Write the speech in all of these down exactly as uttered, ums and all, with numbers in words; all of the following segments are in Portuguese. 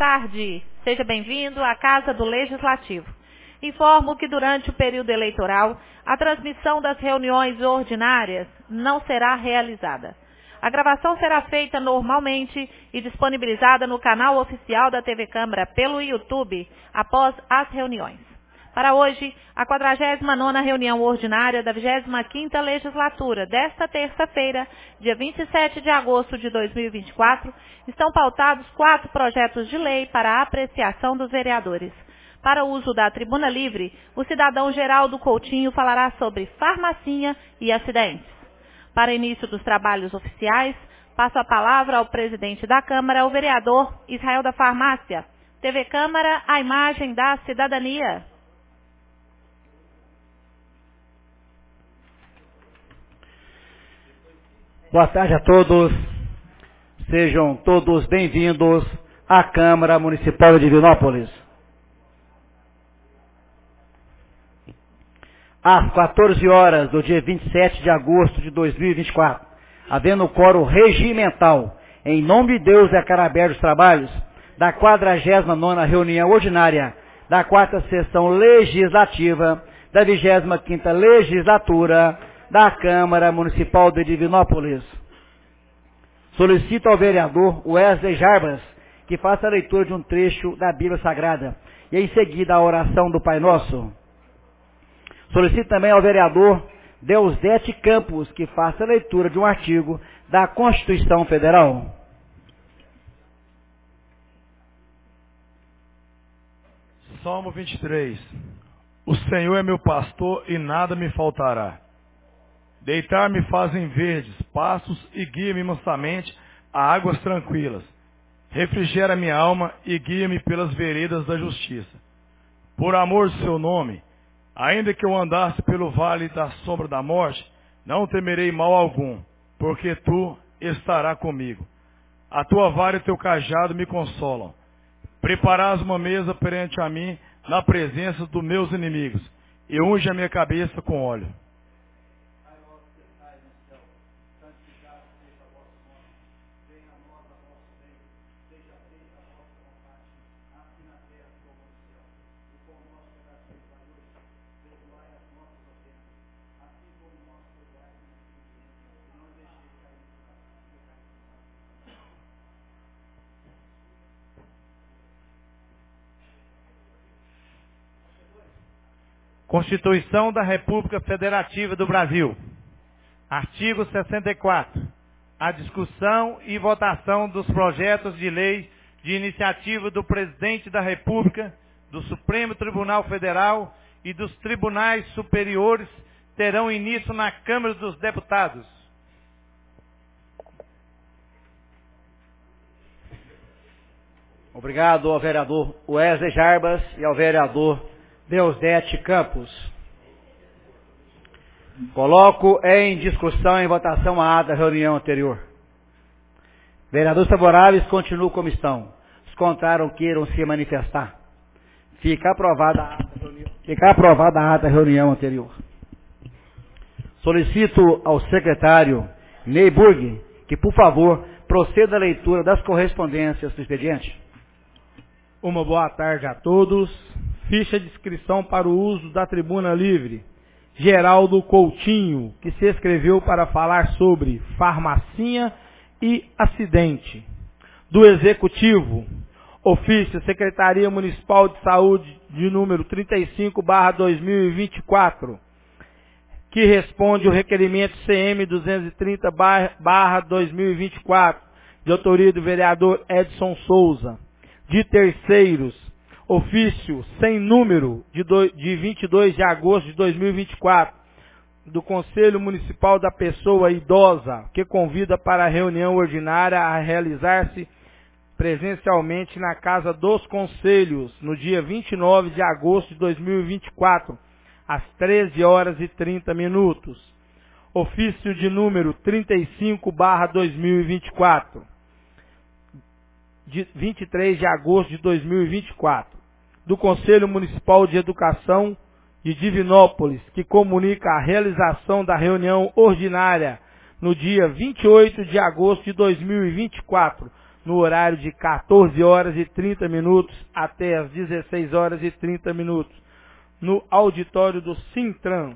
tarde. Seja bem-vindo à Casa do Legislativo. Informo que durante o período eleitoral, a transmissão das reuniões ordinárias não será realizada. A gravação será feita normalmente e disponibilizada no canal oficial da T V Câmara pelo YouTube após as reuniões. Para hoje, a quadragésima nona reunião ordinária da vigésima quinta Legislatura, desta terça-feira, dia vinte e sete de agosto de dois mil e vinte e quatro, estão pautados quatro projetos de lei para a apreciação dos vereadores. Para o uso da tribuna livre, o cidadão Geraldo Coutinho falará sobre farmacinha e acidentes. Para início dos trabalhos oficiais, passo a palavra ao presidente da Câmara, o vereador Israel da Farmácia. T V Câmara, a imagem da cidadania. Boa tarde a todos. Sejam todos bem-vindos à Câmara Municipal de Divinópolis. Às quatorze horas do dia vinte e sete de agosto de dois mil e vinte e quatro, havendo quórum regimental, em nome de Deus declaro abertos os trabalhos da quadragésima nona reunião ordinária da quarta sessão legislativa da vigésima quinta Legislatura da Câmara Municipal de Divinópolis. Solicito ao vereador Wesley Jarbas que faça a leitura de um trecho da Bíblia Sagrada e em seguida a oração do Pai Nosso. Solicito também ao vereador Deusdete Campos que faça a leitura de um artigo da Constituição Federal. Salmo vinte e três. O Senhor é meu pastor e nada me faltará. Deitar-me faz em verdes pastos e guia-me mansamente a águas tranquilas. Refrigera minha alma e guia-me pelas veredas da justiça. Por amor do seu nome, ainda que eu andasse pelo vale da sombra da morte, não temerei mal algum, porque tu estarás comigo. A tua vara e teu cajado me consolam. Preparás uma mesa perante a mim na presença dos meus inimigos, e unge a minha cabeça com óleo. Constituição da República Federativa do Brasil. Artigo sessenta e quatro. A discussão e votação dos projetos de lei de iniciativa do Presidente da República, do Supremo Tribunal Federal e dos tribunais superiores terão início na Câmara dos Deputados. Obrigado ao vereador Wesley Jarbas e ao vereador Deusdete Campos. Coloco em discussão e em votação a ata da reunião anterior. Vereadores favoráveis continuam como estão. Os contrários queiram se manifestar. Fica aprovada a ata da reunião, fica aprovada a ata da reunião anterior. Solicito ao secretário Neyburg que, por favor, proceda à leitura das correspondências do expediente. Uma boa tarde a todos. Ficha de inscrição para o uso da tribuna livre. Geraldo Coutinho, que se inscreveu para falar sobre farmacinha e acidente. Do Executivo, ofício Secretaria Municipal de Saúde de número trinta e cinco barra dois mil e vinte e quatro, que responde o requerimento C M duzentos e trinta barra dois mil e vinte e quatro, de autoria do vereador Edson Souza. De terceiros, ofício sem número de, do, de vinte e dois de agosto de dois mil e vinte e quatro, do Conselho Municipal da Pessoa Idosa, que convida para a reunião ordinária a realizar-se presencialmente na Casa dos Conselhos, no dia vinte e nove de agosto de dois mil e vinte e quatro, às treze horas e trinta minutos. Ofício de número trinta e cinco barra dois mil e vinte e quatro, de vinte e três de agosto de dois mil e vinte e quatro, do Conselho Municipal de Educação de Divinópolis, que comunica a realização da reunião ordinária no dia vinte e oito de agosto de dois mil e vinte e quatro, no horário de quatorze horas e trinta minutos até as dezesseis horas e trinta minutos, no auditório do Sintran.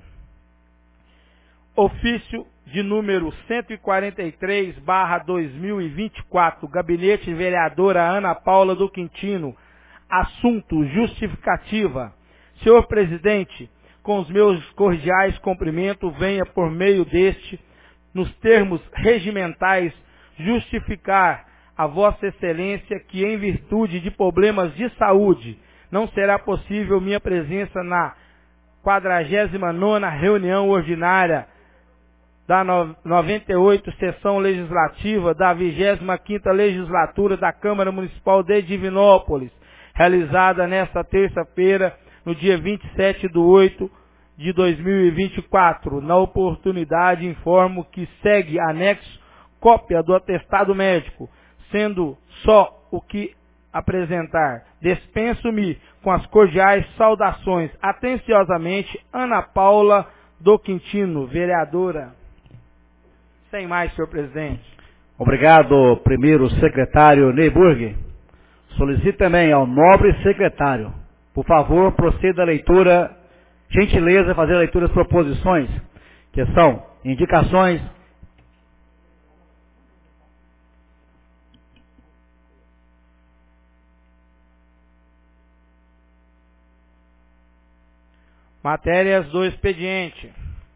Ofício de número cento e quarenta e três barra dois mil e vinte e quatro, gabinete vereadora Ana Paula do Quintino. Assunto: justificativa. Senhor presidente, com os meus cordiais cumprimentos, venha por meio deste, nos termos regimentais, justificar a Vossa Excelência que, em virtude de problemas de saúde, não será possível minha presença na quadragésima nona reunião ordinária da noventa e oito sessão legislativa da vigésima quinta legislatura da Câmara Municipal de Divinópolis, realizada nesta terça-feira, no dia vinte e sete de oito de dois mil e vinte e quatro. Na oportunidade, informo que segue anexo cópia do atestado médico, sendo só o que apresentar. Dispenso-me com as cordiais saudações. Atenciosamente, Ana Paula do Quintino, vereadora. Sem mais, senhor presidente. Obrigado, primeiro secretário Neyburg. Solicito também ao nobre secretário, por favor, proceda a leitura, gentileza, fazer a leitura das proposições, que são indicações. Matérias do expediente.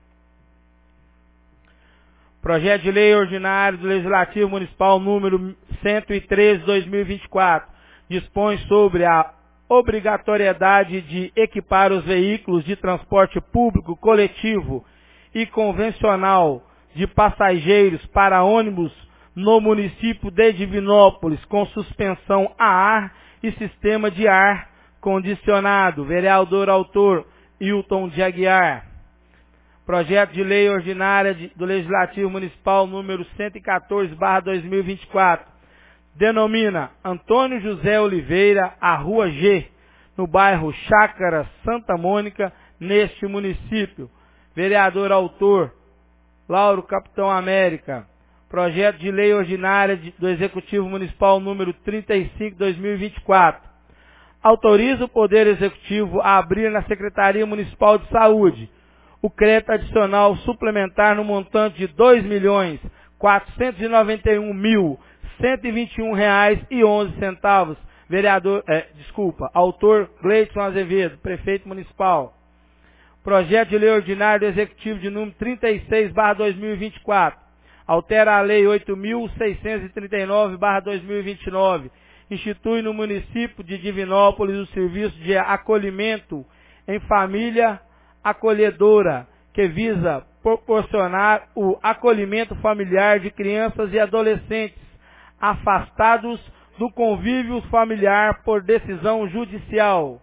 Projeto de Lei Ordinário do Legislativo Municipal número cento e treze, dois mil e vinte e quatro, dispõe sobre a obrigatoriedade de equipar os veículos de transporte público coletivo e convencional de passageiros para ônibus no município de Divinópolis com suspensão a ar e sistema de ar condicionado. Vereador autor Hilton de Aguiar. Projeto de Lei Ordinária de, do Legislativo Municipal número cento e quatorze barra dois mil e vinte e quatro. Denomina Antônio José Oliveira a Rua G, no bairro Chácara Santa Mônica, neste município. Vereador autor Lauro Capitão América. Projeto de Lei Ordinária de, do Executivo Municipal número trinta e cinco, dois mil e vinte e quatro. Autoriza o Poder Executivo a abrir na Secretaria Municipal de Saúde o crédito adicional suplementar no montante de dois milhões quatrocentos e noventa e um mil cento e vinte e um reais e onze centavos. Vereador, é, desculpa, autor Gleidson Azevedo, prefeito municipal. Projeto de Lei Ordinário do Executivo de número trinta e seis barra dois mil e vinte e quatro. Altera a Lei oito mil seiscentos e trinta e nove barra dois mil e vinte e nove. Institui no município de Divinópolis o serviço de acolhimento em família acolhedora, que visa proporcionar o acolhimento familiar de crianças e adolescentes afastados do convívio familiar por decisão judicial.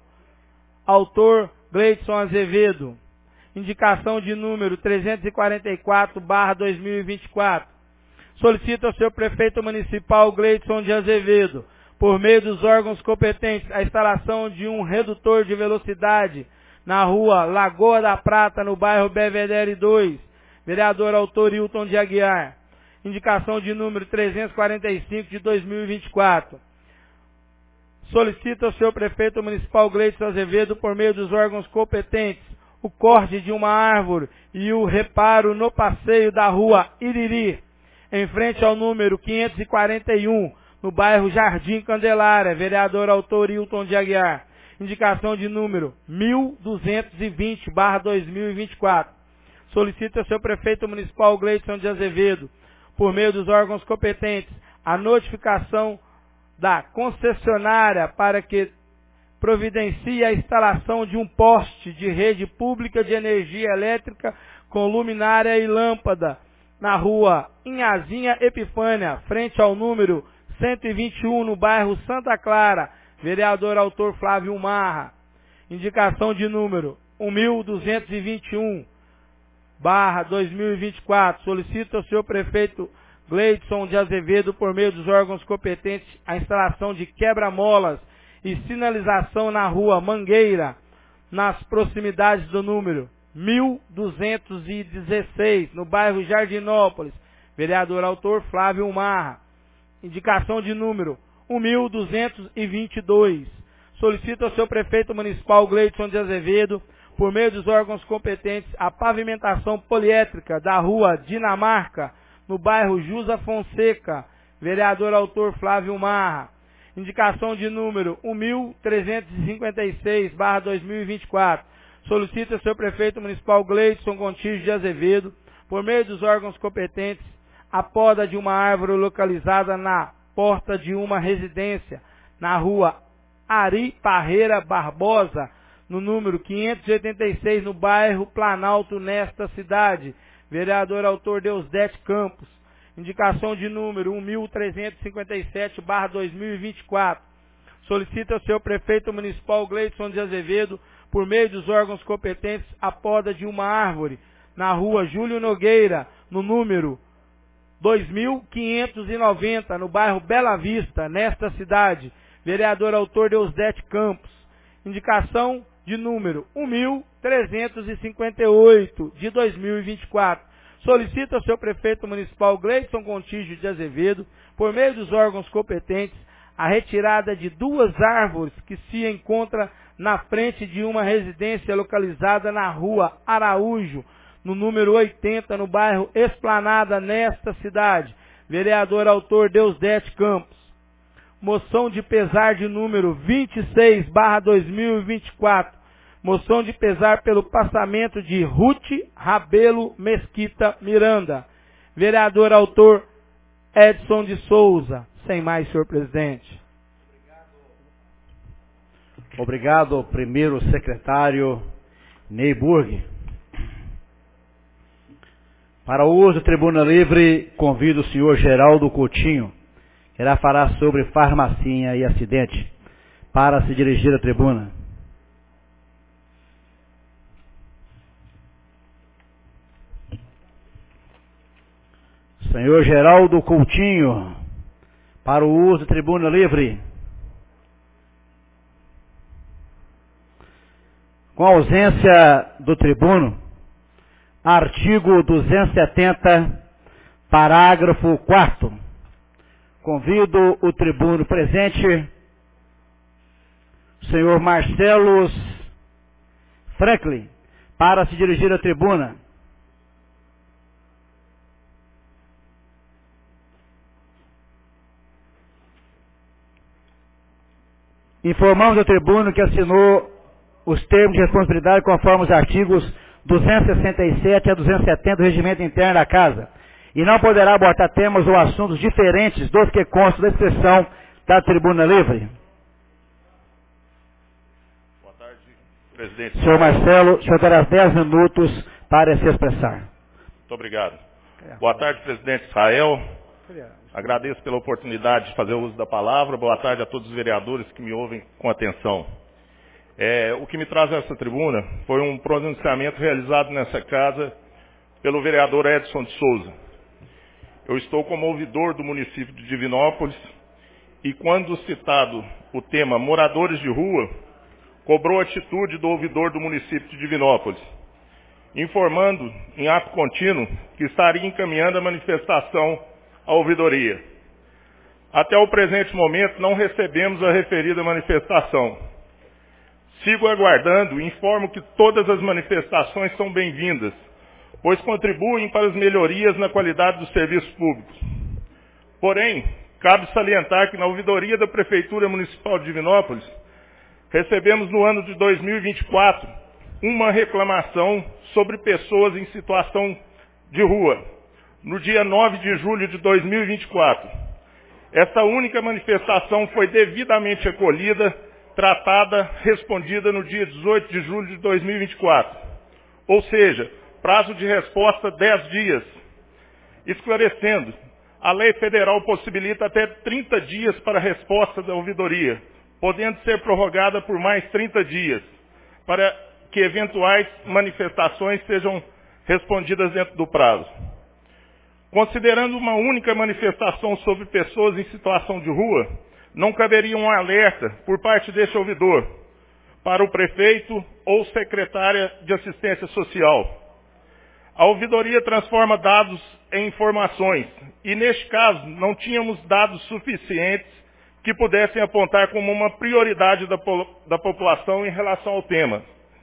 Autor Gleidson Azevedo. Indicação de número trezentos e quarenta e quatro barra dois mil e vinte e quatro. Solicita ao seu prefeito municipal Gleidson de Azevedo, por meio dos órgãos competentes, a instalação de um redutor de velocidade na rua Lagoa da Prata, no bairro Belvedere dois. Vereador autor Hilton de Aguiar. Indicação de número trezentos e quarenta e cinco de dois mil e vinte e quatro. Solicita ao seu prefeito municipal Gleidson Azevedo, por meio dos órgãos competentes, o corte de uma árvore e o reparo no passeio da rua Iriri, em frente ao número quinhentos e quarenta e um, no bairro Jardim Candelária. Vereador autor Hilton de Aguiar. Indicação de número mil duzentos e vinte barra dois mil e vinte e quatro. Solicita ao seu prefeito municipal Gleidson de Azevedo, por meio dos órgãos competentes, a notificação da concessionária para que providencie a instalação de um poste de rede pública de energia elétrica com luminária e lâmpada na rua Inhazinha Epifânia, frente ao número cento e vinte e um, no bairro Santa Clara. Vereador autor Flávio Marra. Indicação de número mil duzentos e vinte e um barra dois mil e vinte e quatro. Solicita ao seu prefeito Gleidson de Azevedo, por meio dos órgãos competentes, a instalação de quebra-molas e sinalização na rua Mangueira, nas proximidades do número mil duzentos e dezesseis, no bairro Jardinópolis. Vereador autor Flávio Marra. Indicação de número um mil duzentos e vinte e dois. Solicita ao seu prefeito municipal, Gleidson de Azevedo, por meio dos órgãos competentes, a pavimentação poliétrica da rua Dinamarca, no bairro Jusa Fonseca. Vereador autor Flávio Marra. Indicação de número um mil trezentos e cinquenta e seis barra dois mil e vinte e quatro. Solicita ao seu prefeito municipal, Gleidson Gontijo de Azevedo, por meio dos órgãos competentes, a poda de uma árvore localizada na porta de uma residência, na rua Ari Parreira Barbosa, no número quinhentos e oitenta e seis, no bairro Planalto, nesta cidade. Vereador autor Deusdete Campos. Indicação de número um mil trezentos e cinquenta e sete barra dois mil e vinte e quatro. Solicita ao seu prefeito municipal, Gleidson de Azevedo, por meio dos órgãos competentes, a poda de uma árvore na rua Júlio Nogueira, no número dois mil quinhentos e noventa, no bairro Bela Vista, nesta cidade. Vereador autor Deusdete Campos. Indicação de número um mil trezentos e cinquenta e oito, de dois mil e vinte e quatro. Solicita ao seu prefeito municipal, Gleidson Gontijo de Azevedo, por meio dos órgãos competentes, a retirada de duas árvores que se encontram na frente de uma residência localizada na rua Araújo, no número oitenta, no bairro Esplanada, nesta cidade. Vereador autor Deusdete Campos. Moção de pesar de número vinte e seis barra dois mil e vinte e quatro. Moção de pesar pelo passamento de Ruth Rabelo Mesquita Miranda. Vereador autor Edson de Souza. Sem mais, senhor presidente. Obrigado, primeiro secretário Neyburg. Para o uso da tribuna livre, convido o senhor Geraldo Coutinho, que irá falar sobre farmacinha e acidente, para se dirigir à tribuna. Senhor Geraldo Coutinho, para o uso da tribuna livre. Com a ausência do tribuno, artigo duzentos e setenta, parágrafo quarto. Convido o tribuno presente, senhor Marcelo Franklin, para se dirigir à tribuna. Informamos ao tribuno que assinou os termos de responsabilidade conforme os artigos duzentos e sessenta e sete a duzentos e setenta do Regimento Interno da Casa, e não poderá abordar temas ou assuntos diferentes dos que constam da expressão da tribuna livre. Boa tarde, presidente. Senhor Marcelo, o senhor terá dez minutos para se expressar. Muito obrigado. Boa tarde, presidente Israel. Agradeço pela oportunidade de fazer o uso da palavra. Boa tarde a todos os vereadores que me ouvem com atenção. É, o que me traz a essa tribuna foi um pronunciamento realizado nessa casa pelo vereador Edson de Souza. Eu estou como ouvidor do município de Divinópolis e quando citado o tema moradores de rua, cobrou atitude do ouvidor do município de Divinópolis, informando em ato contínuo que estaria encaminhando a manifestação à ouvidoria. Até o presente momento não recebemos a referida manifestação. Sigo aguardando e informo que todas as manifestações são bem-vindas, pois contribuem para as melhorias na qualidade dos serviços públicos. Porém, cabe salientar que na ouvidoria da Prefeitura Municipal de Divinópolis, recebemos no ano de dois mil e vinte e quatro uma reclamação sobre pessoas em situação de rua, no dia nove de julho de dois mil e vinte e quatro. Essa única manifestação foi devidamente acolhida, tratada, respondida no dia dezoito de julho de dois mil e vinte e quatro. Ou seja, prazo de resposta dez dias. Esclarecendo, a lei federal possibilita até trinta dias para a resposta da ouvidoria, podendo ser prorrogada por mais trinta dias, para que eventuais manifestações sejam respondidas dentro do prazo. Considerando uma única manifestação sobre pessoas em situação de rua, não caberia um alerta por parte deste ouvidor para o prefeito ou secretária de assistência social. A ouvidoria transforma dados em informações, e neste caso não tínhamos dados suficientes que pudessem apontar como uma prioridade da, da população em relação ao tema.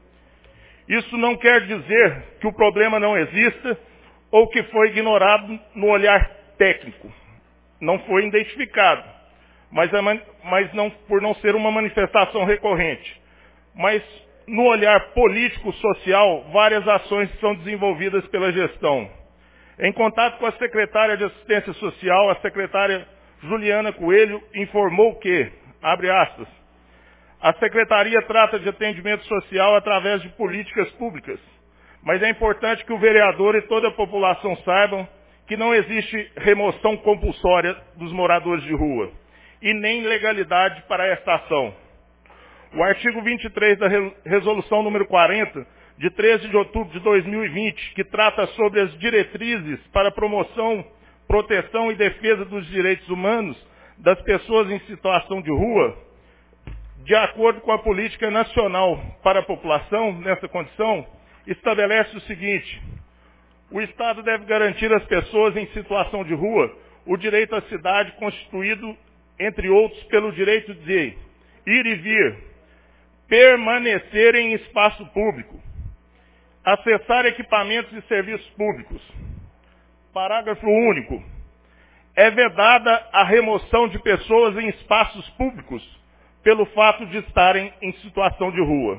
Isso não quer dizer que o problema não exista ou que foi ignorado no olhar técnico. Não foi identificado, mas, é, mas não, por não ser uma manifestação recorrente. Mas no olhar político-social, várias ações são desenvolvidas pela gestão. Em contato com a secretária de Assistência Social, a secretária Juliana Coelho informou que, abre aspas, a Secretaria trata de atendimento social através de políticas públicas, mas é importante que o vereador e toda a população saibam que não existe remoção compulsória dos moradores de rua e nem legalidade para esta ação. O artigo vinte e três da Resolução número quarenta, de treze de outubro de dois mil e vinte, que trata sobre as diretrizes para a promoção, proteção e defesa dos direitos humanos das pessoas em situação de rua, de acordo com a política nacional para a população, nessa condição, estabelece o seguinte: o Estado deve garantir às pessoas em situação de rua o direito à cidade constituído, entre outros, pelo direito de ir e vir, permanecer em espaço público, acessar equipamentos e serviços públicos. Parágrafo único. É vedada a remoção de pessoas em espaços públicos pelo fato de estarem em situação de rua.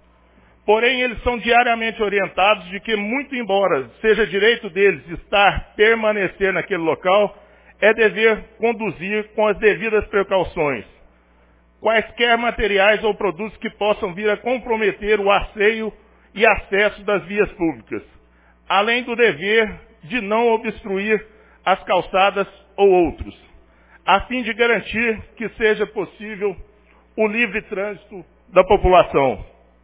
Porém, eles são diariamente orientados de que, muito embora seja direito deles estar, permanecer naquele local, é dever conduzir com as devidas precauções quaisquer materiais ou produtos que possam vir a comprometer o asseio e acesso das vias públicas, além do dever de não obstruir as calçadas ou outros, a fim de garantir que seja possível o livre trânsito da população.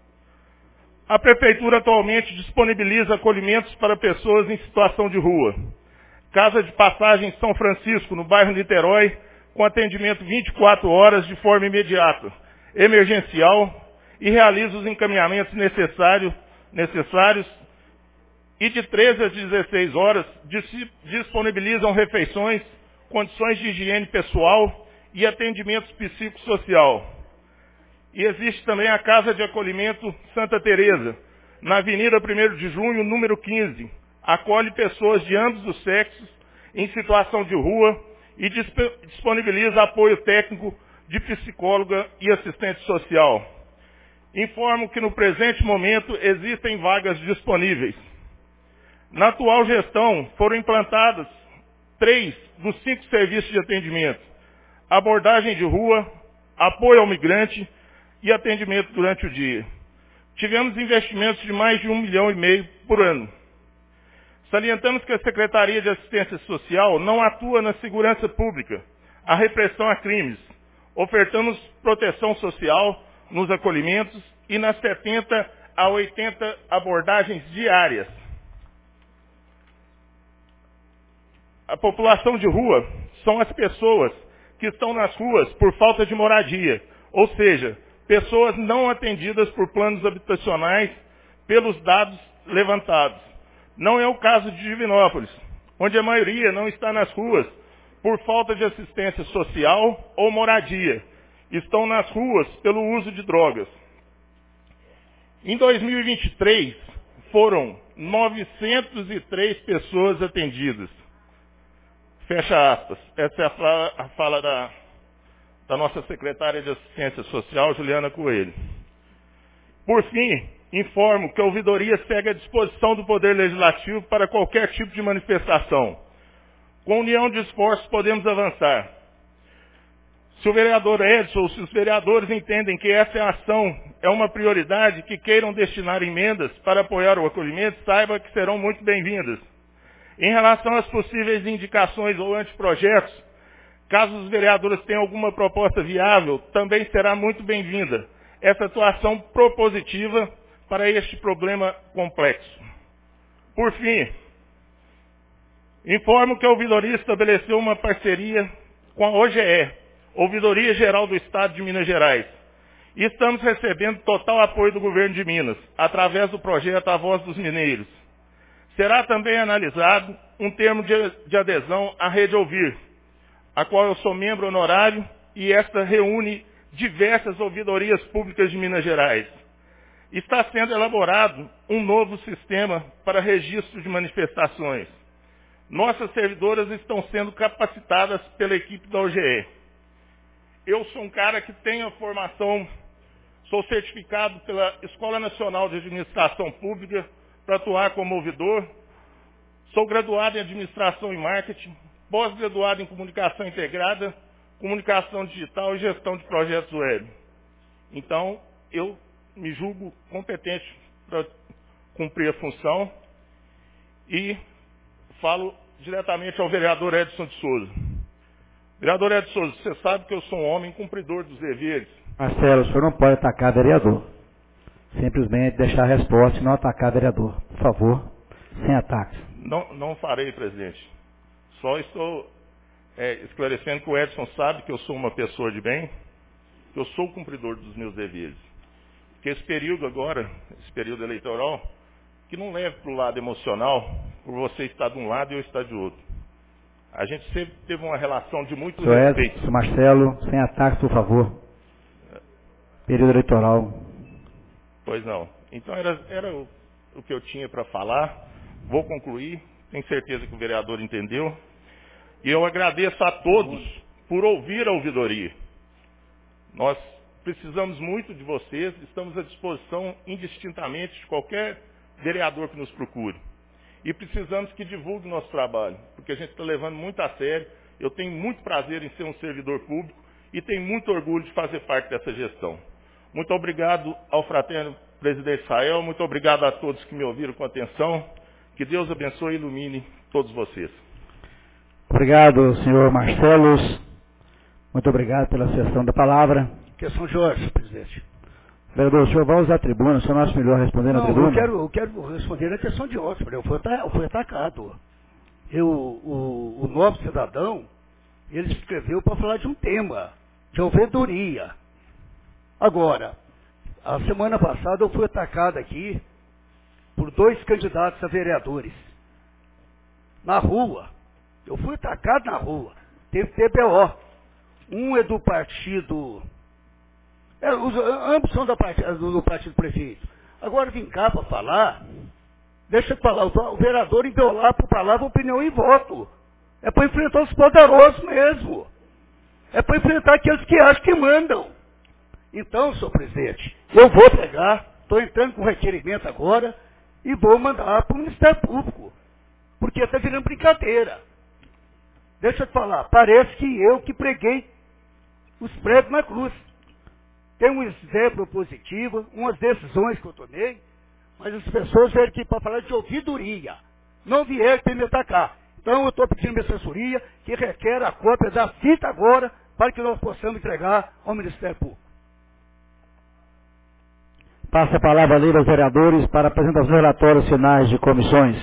A Prefeitura atualmente disponibiliza acolhimentos para pessoas em situação de rua. Casa de Passagem São Francisco, no bairro Niterói, com atendimento vinte e quatro horas de forma imediata, emergencial, e realiza os encaminhamentos necessários, necessários e de treze às dezesseis horas disponibilizam refeições, condições de higiene pessoal e atendimentos psicossocial. E existe também a Casa de Acolhimento Santa Teresa, na Avenida primeiro de junho, número quinze. Acolhe pessoas de ambos os sexos em situação de rua e disponibiliza apoio técnico de psicóloga e assistente social. Informo que no presente momento existem vagas disponíveis. Na atual gestão foram implantadas três dos cinco serviços de atendimento: abordagem de rua, apoio ao migrante e atendimento durante o dia. Tivemos investimentos de mais de um milhão e meio por ano. Salientamos que a Secretaria de Assistência Social não atua na segurança pública, a repressão a crimes. Ofertamos proteção social nos acolhimentos e nas setenta a oitenta abordagens diárias. A população de rua são as pessoas que estão nas ruas por falta de moradia, ou seja, pessoas não atendidas por planos habitacionais pelos dados levantados. Não é o caso de Divinópolis, onde a maioria não está nas ruas por falta de assistência social ou moradia. Estão nas ruas pelo uso de drogas. Em dois mil e vinte e três, foram novecentas e três pessoas atendidas. Fecha aspas. Essa é a fala, a fala da, da nossa secretária de Assistência Social, Juliana Coelho. Por fim, informo que a ouvidoria segue à disposição do Poder Legislativo para qualquer tipo de manifestação. Com união de esforços podemos avançar. Se o vereador Edson ou se os vereadores entendem que essa ação é uma prioridade, que queiram destinar emendas para apoiar o acolhimento, saiba que serão muito bem-vindas. Em relação às possíveis indicações ou anteprojetos, caso os vereadores tenham alguma proposta viável, também será muito bem-vinda essa atuação propositiva para este problema complexo. Por fim, informo que a ouvidoria estabeleceu uma parceria com a O G E, Ouvidoria Geral do Estado de Minas Gerais. E estamos recebendo total apoio do governo de Minas, através do projeto A Voz dos Mineiros. Será também analisado um termo de, de adesão à Rede Ouvir, a qual eu sou membro honorário, e esta reúne diversas ouvidorias públicas de Minas Gerais. Está sendo elaborado um novo sistema para registro de manifestações. Nossas servidoras estão sendo capacitadas pela equipe da O G E. Eu sou um cara que tem a formação, sou certificado pela Escola Nacional de Administração Pública para atuar como ouvidor, sou graduado em Administração e Marketing, pós-graduado em Comunicação Integrada, Comunicação Digital e Gestão de Projetos Web. Então, eu me julgo competente para cumprir a função e falo diretamente ao vereador Edson de Souza. Vereador Edson de Souza, você sabe que eu sou um homem cumpridor dos deveres. Marcelo, o senhor não pode atacar vereador. Simplesmente deixar a resposta e não atacar vereador. Por favor, sem ataques. Não, não farei, presidente. Só estou é, esclarecendo que o Edson sabe que eu sou uma pessoa de bem, que eu sou cumpridor dos meus deveres. Que esse período agora, esse período eleitoral, que não leve para o lado emocional, por você estar de um lado e eu estar de outro. A gente sempre teve uma relação de muito senhor respeito. Edson, Marcelo, sem ataques, por favor. Período eleitoral. Pois não. Então era, era o, o que eu tinha para falar. Vou concluir. Tenho certeza que o vereador entendeu. E eu agradeço a todos por ouvir a ouvidoria. Nós precisamos muito de vocês. Estamos à disposição indistintamente de qualquer vereador que nos procure. E precisamos que divulgue o nosso trabalho, porque a gente está levando muito a sério. Eu tenho muito prazer em ser um servidor público e tenho muito orgulho de fazer parte dessa gestão. Muito obrigado ao fraterno presidente Israel, muito obrigado a todos que me ouviram com atenção. Que Deus abençoe e ilumine todos vocês. Obrigado, senhor Marcelo. Muito obrigado pela cessão da palavra. Questão de ordem, presidente. Vereador, o senhor vai usar a tribuna, o senhor não acha melhor responder na Não, tribuna? eu quero, eu quero responder na questão de ordem, eu fui, eu fui atacado. Eu, o, o nobre cidadão, ele escreveu para falar de um tema, de ouvidoria. Agora, a semana passada eu fui atacado aqui por dois candidatos a vereadores. Na rua. Eu fui atacado na rua. Teve T B O. Um é do partido... É, os, ambos são do partido, do partido prefeito. Agora vim cá para falar... Deixa eu falar, o vereador enviou lá para palavra, opinião e voto. É para enfrentar os poderosos mesmo. É para enfrentar aqueles que acham que mandam. Então, senhor presidente, eu vou pegar, estou entrando com requerimento agora e vou mandar para o Ministério Público. Porque está virando brincadeira. Deixa eu te falar, parece que eu que preguei os pregos na cruz. Tem um exemplo positivo, umas decisões que eu tomei, mas as pessoas vieram aqui para falar de ouvidoria. Não vieram para me atacar. Então eu estou pedindo minha assessoria que requer a cópia da fita agora para que nós possamos entregar ao Ministério Público. Passa a palavra a lei aos vereadores para apresentação dos relatórios finais de comissões.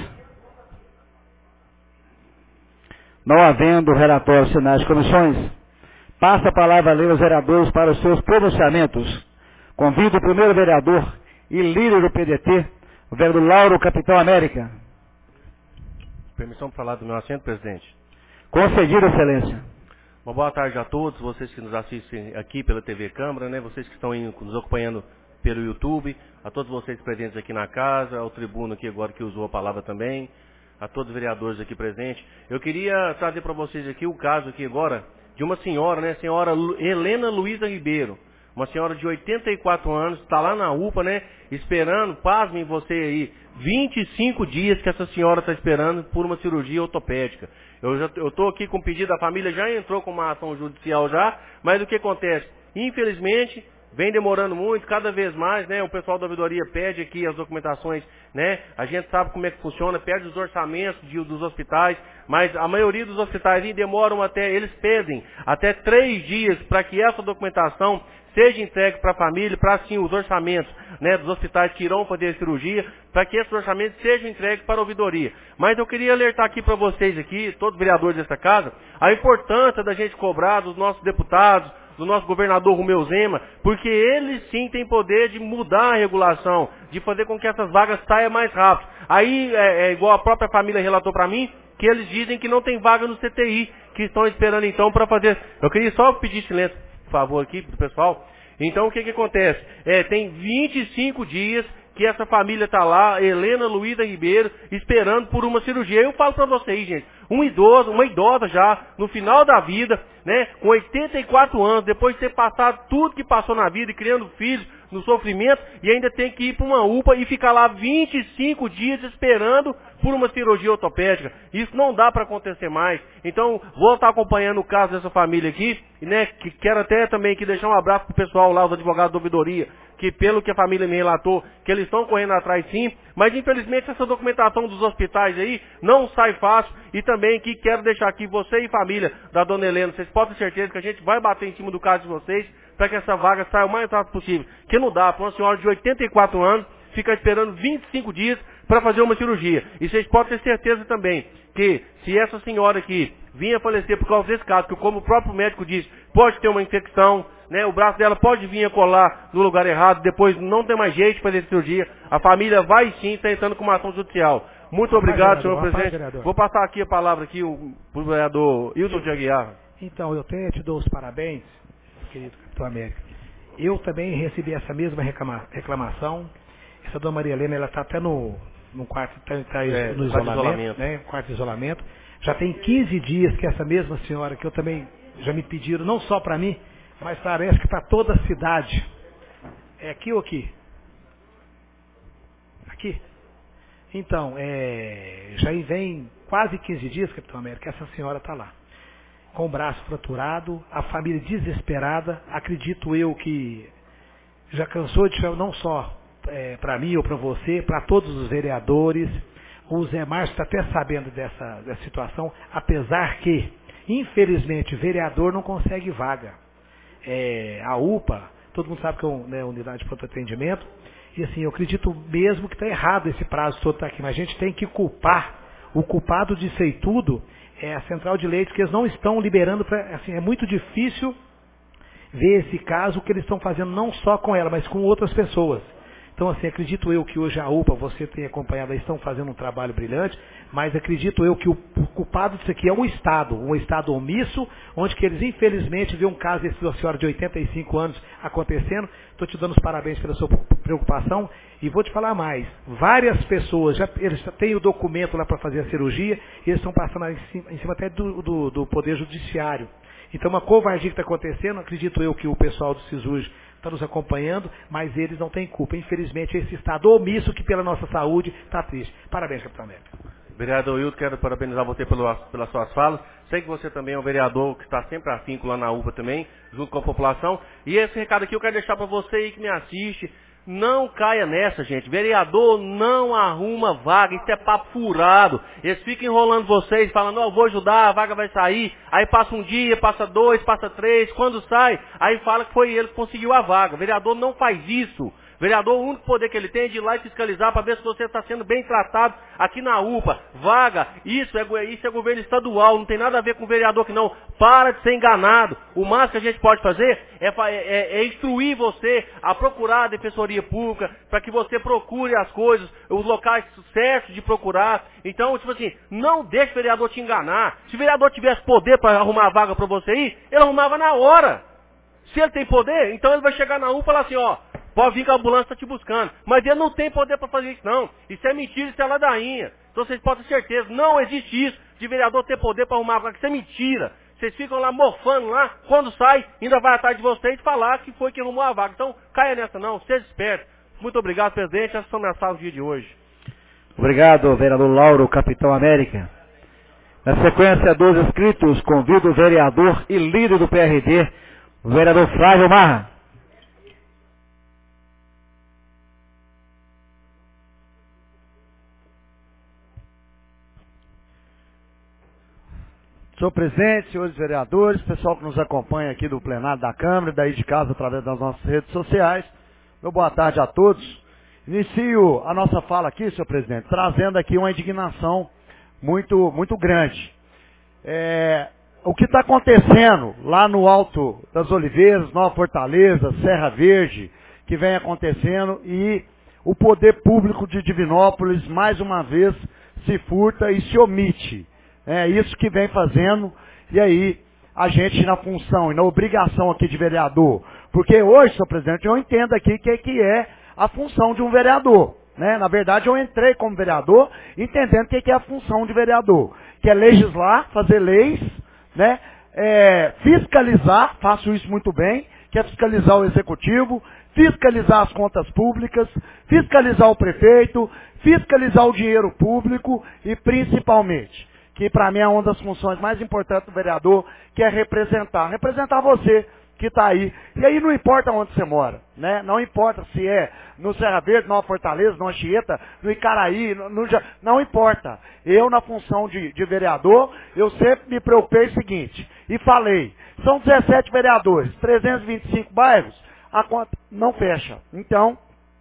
Não havendo relatórios finais de comissões, passa a palavra a lei aos vereadores para os seus pronunciamentos. Convido o primeiro vereador e líder do P D T, o vereador Lauro Capitão América. Permissão para falar do meu assento, presidente. Concedido, excelência. Uma boa tarde a todos, vocês que nos assistem aqui pela T V Câmara, né? Vocês que estão indo, nos acompanhando pelo YouTube, a todos vocês presentes aqui na casa, ao tribuno aqui agora que usou a palavra também, a todos os vereadores aqui presentes. Eu queria trazer para vocês aqui o caso aqui agora de uma senhora, né? Senhora Helena Luiza Ribeiro. Uma senhora de oitenta e quatro anos, está lá na U P A, né? Esperando, pasmem você aí, vinte e cinco dias que essa senhora está esperando por uma cirurgia ortopédica. Eu já eu estou aqui com o pedido, a família já entrou com uma ação judicial já, mas o que acontece? Infelizmente, vem demorando muito, cada vez mais, né? O pessoal da ouvidoria pede aqui as documentações, né? A gente sabe como é que funciona, pede os orçamentos de, dos hospitais, mas a maioria dos hospitais aí demoram até, eles pedem até três dias para que essa documentação seja entregue para a família, para assim os orçamentos, né, dos hospitais que irão fazer a cirurgia, para que esses orçamentos sejam entregues para a ouvidoria. Mas eu queria alertar aqui para vocês aqui, todos os vereadores dessa casa, a importância da gente cobrar dos nossos deputados, do nosso governador Romeu Zema, porque ele sim tem poder de mudar a regulação, de fazer com que essas vagas saiam mais rápido. Aí, é, é igual a própria família relatou para mim, que eles dizem que não tem vaga no C T I, que estão esperando então para fazer. Eu queria só pedir silêncio, por favor, aqui do pessoal. Então, o que que acontece? É, tem vinte e cinco dias que essa família está lá, Helena Luísa Ribeiro, esperando por uma cirurgia. Eu falo para vocês, gente, um idoso, uma idosa já, no final da vida, né, com oitenta e quatro anos, depois de ter passado tudo que passou na vida e criando filhos no sofrimento, e ainda tem que ir para uma U P A e ficar lá vinte e cinco dias esperando por uma cirurgia ortopédica. Isso não dá para acontecer mais. Então, vou estar acompanhando o caso dessa família aqui, né, que quero até também aqui deixar um abraço para o pessoal lá, os advogados da ouvidoria, que pelo que a família me relatou, que eles estão correndo atrás sim, mas infelizmente essa documentação dos hospitais aí não sai fácil, e também que quero deixar aqui você e família da dona Helena, vocês podem ter certeza que a gente vai bater em cima do caso de vocês, para que essa vaga saia o mais rápido possível, que não dá para uma senhora de oitenta e quatro anos ficar esperando vinte e cinco dias para fazer uma cirurgia. E vocês podem ter certeza também que se essa senhora aqui vinha falecer por causa desse caso, que como o próprio médico disse, pode ter uma infecção, né, o braço dela pode vir a colar no lugar errado, depois não tem mais jeito de fazer cirurgia, a família vai sim estar entrando com uma ação judicial. Muito obrigado, senhor presidente. Vou passar aqui a palavra aqui para o vereador Hilton de Aguiar. Então, eu tenho, te dou os parabéns, querido Capitão América. Eu também recebi essa mesma reclama, reclamação. Essa dona Maria Helena, ela está até no, no quarto, tá, tá é, no isolamento, isolamento. Né, quarto de isolamento. Já tem quinze dias que essa mesma senhora, que eu também já me pediram, não só para mim, mas parece que para toda a cidade. É aqui ou aqui? Aqui? Então, é, já vem quase quinze dias, Capitão América, essa senhora está lá. Com o braço fraturado, a família desesperada, acredito eu que já cansou de chamar, não só é, para mim ou para você, para todos os vereadores. O Zé Márcio está até sabendo dessa, dessa situação, apesar que, infelizmente, vereador não consegue vaga. É, a U P A, todo mundo sabe que é uma, né, unidade de pronto atendimento, e assim, eu acredito mesmo que está errado esse prazo todo estar aqui, mas a gente tem que culpar, o culpado disso aí tudo é a Central de Leitos, que eles não estão liberando, pra, assim, é muito difícil ver esse caso, que eles estão fazendo não só com ela, mas com outras pessoas. Então, assim, acredito eu que hoje a U P A, você tem acompanhado, estão fazendo um trabalho brilhante, mas acredito eu que o culpado disso aqui é o Estado, um Estado omisso, onde que eles, infelizmente, vê um caso desse da senhora de oitenta e cinco anos acontecendo. Estou te dando os parabéns pela sua preocupação, e vou te falar mais. Várias pessoas, já, eles já têm o documento lá para fazer a cirurgia, e eles estão passando em cima, em cima até do, do, do Poder Judiciário. Então, uma covardia que está acontecendo, acredito eu que o pessoal do SISUJ está nos acompanhando, mas eles não têm culpa. Infelizmente, esse Estado omisso que pela nossa saúde está triste. Parabéns, Capitão América. Vereador Hilton, quero parabenizar você pelo, pelas suas falas. Sei que você também é um vereador que está sempre afinco lá na U P A também, junto com a população. E esse recado aqui eu quero deixar para você aí que me assiste. Não caia nessa, gente. Vereador não arruma vaga, isso é papo furado. Eles ficam enrolando vocês, falando, ó, oh, vou ajudar, a vaga vai sair. Aí passa um dia, passa dois, passa três, quando sai, aí fala que foi ele que conseguiu a vaga. Vereador não faz isso. Vereador, o único poder que ele tem é de ir lá e fiscalizar para ver se você está sendo bem tratado aqui na U P A. Vaga, isso é, isso é governo estadual, não tem nada a ver com o vereador que não. Para de ser enganado. O máximo que a gente pode fazer é, é, é instruir você a procurar a defensoria pública, para que você procure as coisas, os locais certos de procurar. Então, tipo assim, não deixe o vereador te enganar. Se o vereador tivesse poder para arrumar a vaga para você ir, ele arrumava na hora. Se ele tem poder, então ele vai chegar na U P A e falar assim, ó, pode vir que a ambulância está te buscando. Mas ele não tem poder para fazer isso, não. Isso é mentira, isso é ladainha. Então vocês podem ter certeza, não existe isso de vereador ter poder para arrumar a vaga. Isso é mentira. Vocês ficam lá mofando lá, quando sai, ainda vai atrás de vocês falar que foi que arrumou a vaga. Então, caia nessa não, seja esperto. Muito obrigado, presidente. Essas são minhas falas do dia de hoje. Obrigado, vereador Lauro, Capitão América. Na sequência dos inscritos, convido o vereador e líder do P R D, o vereador Flávio Marra. Senhor presidente, senhores vereadores, pessoal que nos acompanha aqui do plenário da Câmara, daí de casa através das nossas redes sociais, meu boa tarde a todos. Inicio a nossa fala aqui, senhor presidente, trazendo aqui uma indignação muito, muito grande. É, o que está acontecendo lá no Alto das Oliveiras, Nova Fortaleza, Serra Verde, que vem acontecendo, e o poder público de Divinópolis, mais uma vez, se furta e se omite. É isso que vem fazendo, e aí a gente na função e na obrigação aqui de vereador, porque hoje, senhor presidente, eu entendo aqui o que, que é a função de um vereador. Né? Na verdade, eu entrei como vereador entendendo o que, que é a função de vereador, que é legislar, fazer leis, né? É, fiscalizar, faço isso muito bem, que é fiscalizar o executivo, fiscalizar as contas públicas, fiscalizar o prefeito, fiscalizar o dinheiro público e principalmente, que para mim é uma das funções mais importantes do vereador, que é representar, representar você que está aí. E aí não importa onde você mora, né? Não importa se é no Serra Verde, Nova Fortaleza, no Anchieta, no Icaraí, no, no, não importa. Eu, na função de, de vereador, eu sempre me preocupei o seguinte, e falei, são dezessete vereadores, trezentos e vinte e cinco bairros, a conta não fecha. Então,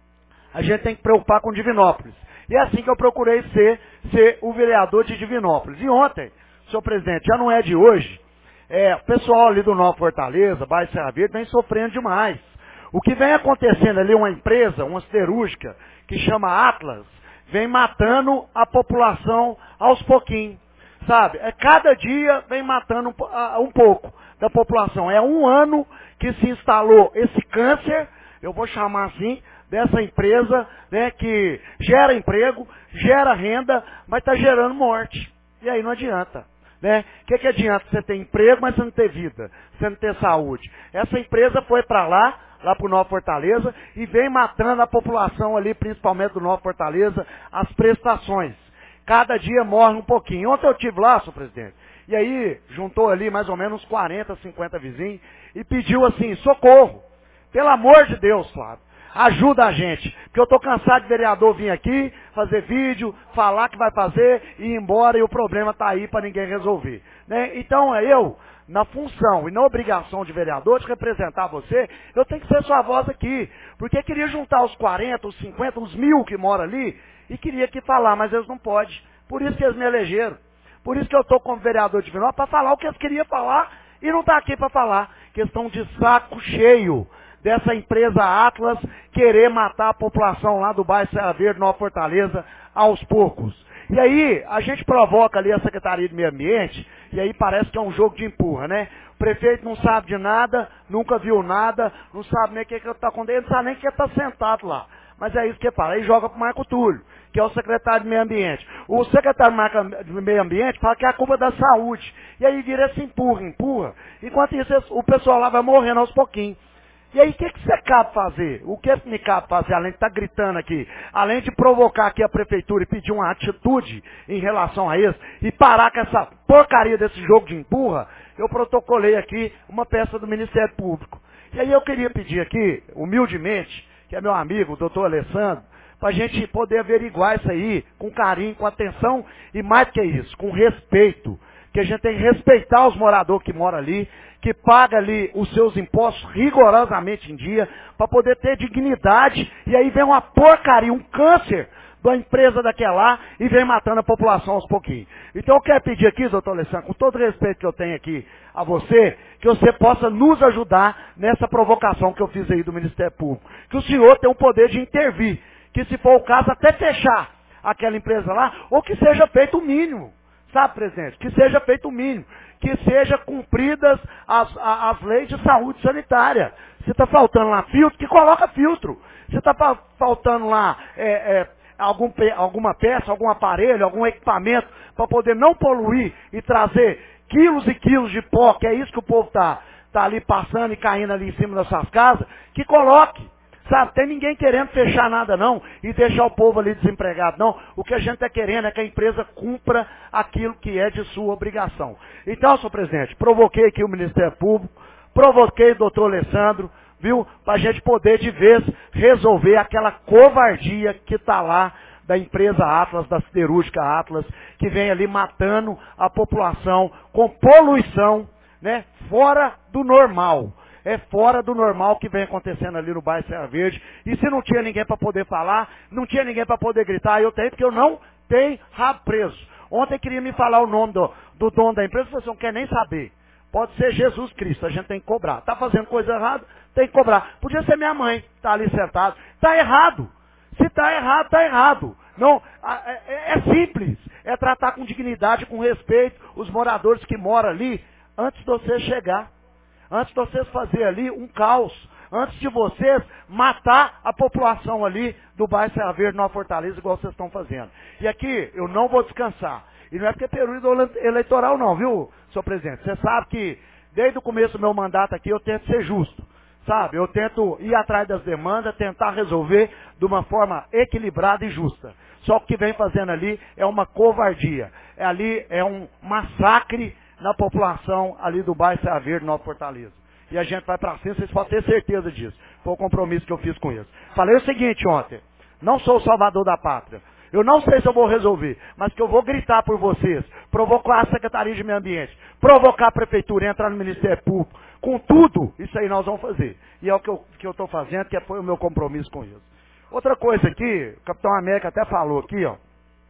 a gente tem que preocupar com Divinópolis. E é assim que eu procurei ser, ser o vereador de Divinópolis. E ontem, senhor presidente, já não é de hoje, é, o pessoal ali do Nova Fortaleza, bairro Serra Verde, vem sofrendo demais. O que vem acontecendo ali, uma empresa, uma siderúrgica, que chama Atlas, vem matando a população aos pouquinhos, sabe? É, cada dia vem matando um, uh, um pouco da população. É um ano que se instalou esse câncer, eu vou chamar assim, dessa empresa, né, que gera emprego, gera renda, mas está gerando morte. E aí não adianta. Né? O que, que adianta você ter emprego, mas você não ter vida, você não ter saúde? Essa empresa foi para lá, lá para o Nova Fortaleza, e vem matando a população ali, principalmente do Nova Fortaleza, as prestações. Cada dia morre um pouquinho. Ontem eu estive lá, senhor presidente, e aí juntou ali mais ou menos uns quarenta, cinquenta vizinhos, e pediu assim, socorro, pelo amor de Deus, Flávio. Ajuda a gente, porque eu estou cansado de vereador vir aqui, fazer vídeo, falar que vai fazer e ir embora e o problema está aí para ninguém resolver. Né? Então eu, na função e na obrigação de vereador de representar você, eu tenho que ser sua voz aqui, porque queria juntar os quarenta, os cinquenta, os mil que moram ali e queria aqui falar, mas eles não podem. Por isso que eles me elegeram, por isso que eu estou como vereador de Divinópolis para falar o que eles queriam falar e não está aqui para falar. Questão de saco cheio dessa empresa Atlas querer matar a população lá do bairro Serra Verde, Nova Fortaleza, aos poucos. E aí, a gente provoca ali a Secretaria de Meio Ambiente, e aí parece que é um jogo de empurra, né? O prefeito não sabe de nada, nunca viu nada, não sabe nem o que está acontecendo, não sabe nem que está sentado lá. Mas é isso que fala. Aí joga para o Marco Túlio, que é o secretário de Meio Ambiente. O secretário de Meio Ambiente fala que é a culpa da saúde. E aí vira esse empurra, empurra. Enquanto isso, o pessoal lá vai morrendo aos pouquinhos. E aí, o que, que você cabe fazer? O que me cabe fazer, além de estar gritando aqui, além de provocar aqui a prefeitura e pedir uma atitude em relação a isso, e parar com essa porcaria desse jogo de empurra, eu protocolei aqui uma peça do Ministério Público. E aí eu queria pedir aqui, humildemente, que é meu amigo, o doutor Alessandro, para a gente poder averiguar isso aí com carinho, com atenção, e mais do que isso, com respeito. Que a gente tem que respeitar os moradores que moram ali, que pagam ali os seus impostos rigorosamente em dia, para poder ter dignidade, e aí vem uma porcaria, um câncer da empresa daquela lá, e vem matando a população aos pouquinhos. Então eu quero pedir aqui, doutor Alessandro, com todo o respeito que eu tenho aqui a você, que você possa nos ajudar nessa provocação que eu fiz aí do Ministério Público. Que o senhor tem o poder de intervir, que se for o caso até fechar aquela empresa lá, ou que seja feito o mínimo. Sabe, presidente? Que seja feito o mínimo. Que seja cumpridas as, as, as leis de saúde sanitária. Se está faltando lá filtro, que coloca filtro. Se está faltando lá é, é, algum, alguma peça, algum aparelho, algum equipamento, para poder não poluir e trazer quilos e quilos de pó, que é isso que o povo está tá ali passando e caindo ali em cima das suas casas, que coloque. Sabe, tem ninguém querendo fechar nada não e deixar o povo ali desempregado não. O que a gente está querendo é que a empresa cumpra aquilo que é de sua obrigação. Então, senhor presidente, provoquei aqui o Ministério Público, provoquei o doutor Alessandro, viu, para a gente poder de vez resolver aquela covardia que está lá da empresa Atlas, da siderúrgica Atlas, que vem ali matando a população com poluição, né, fora do normal. É fora do normal que vem acontecendo ali no bairro Serra Verde. E se não tinha ninguém para poder falar, não tinha ninguém para poder gritar, eu tenho, porque eu não tenho rabo preso. Ontem queria me falar o nome do, do dono da empresa, você não quer nem saber. Pode ser Jesus Cristo, a gente tem que cobrar. Está fazendo coisa errada, tem que cobrar. Podia ser minha mãe, está ali sentado. Está errado. Se está errado, está errado. Não, é, é simples. É tratar com dignidade, com respeito, os moradores que moram ali, antes de você chegar. Antes de vocês fazerem ali um caos. Antes de vocês matar a população ali do bairro Serra Verde, Nova Fortaleza, igual vocês estão fazendo. E aqui, eu não vou descansar. E não é porque é período eleitoral não, viu, senhor presidente? Você sabe que, desde o começo do meu mandato aqui, eu tento ser justo. Sabe, eu tento ir atrás das demandas, tentar resolver de uma forma equilibrada e justa. Só que o que vem fazendo ali é uma covardia. É ali é um massacre na população ali do bairro Serra Verde, Nova Fortaleza. E a gente vai para cima, vocês podem ter certeza disso. Foi o compromisso que eu fiz com eles. Falei o seguinte ontem, não sou o salvador da pátria. Eu não sei se eu vou resolver, mas que eu vou gritar por vocês, provocar a Secretaria de Meio Ambiente, provocar a Prefeitura, entrar no Ministério Público, com tudo, isso aí nós vamos fazer. E é o que eu que eu estou fazendo, que foi o meu compromisso com eles. Outra coisa aqui, o Capitão América até falou aqui, ó,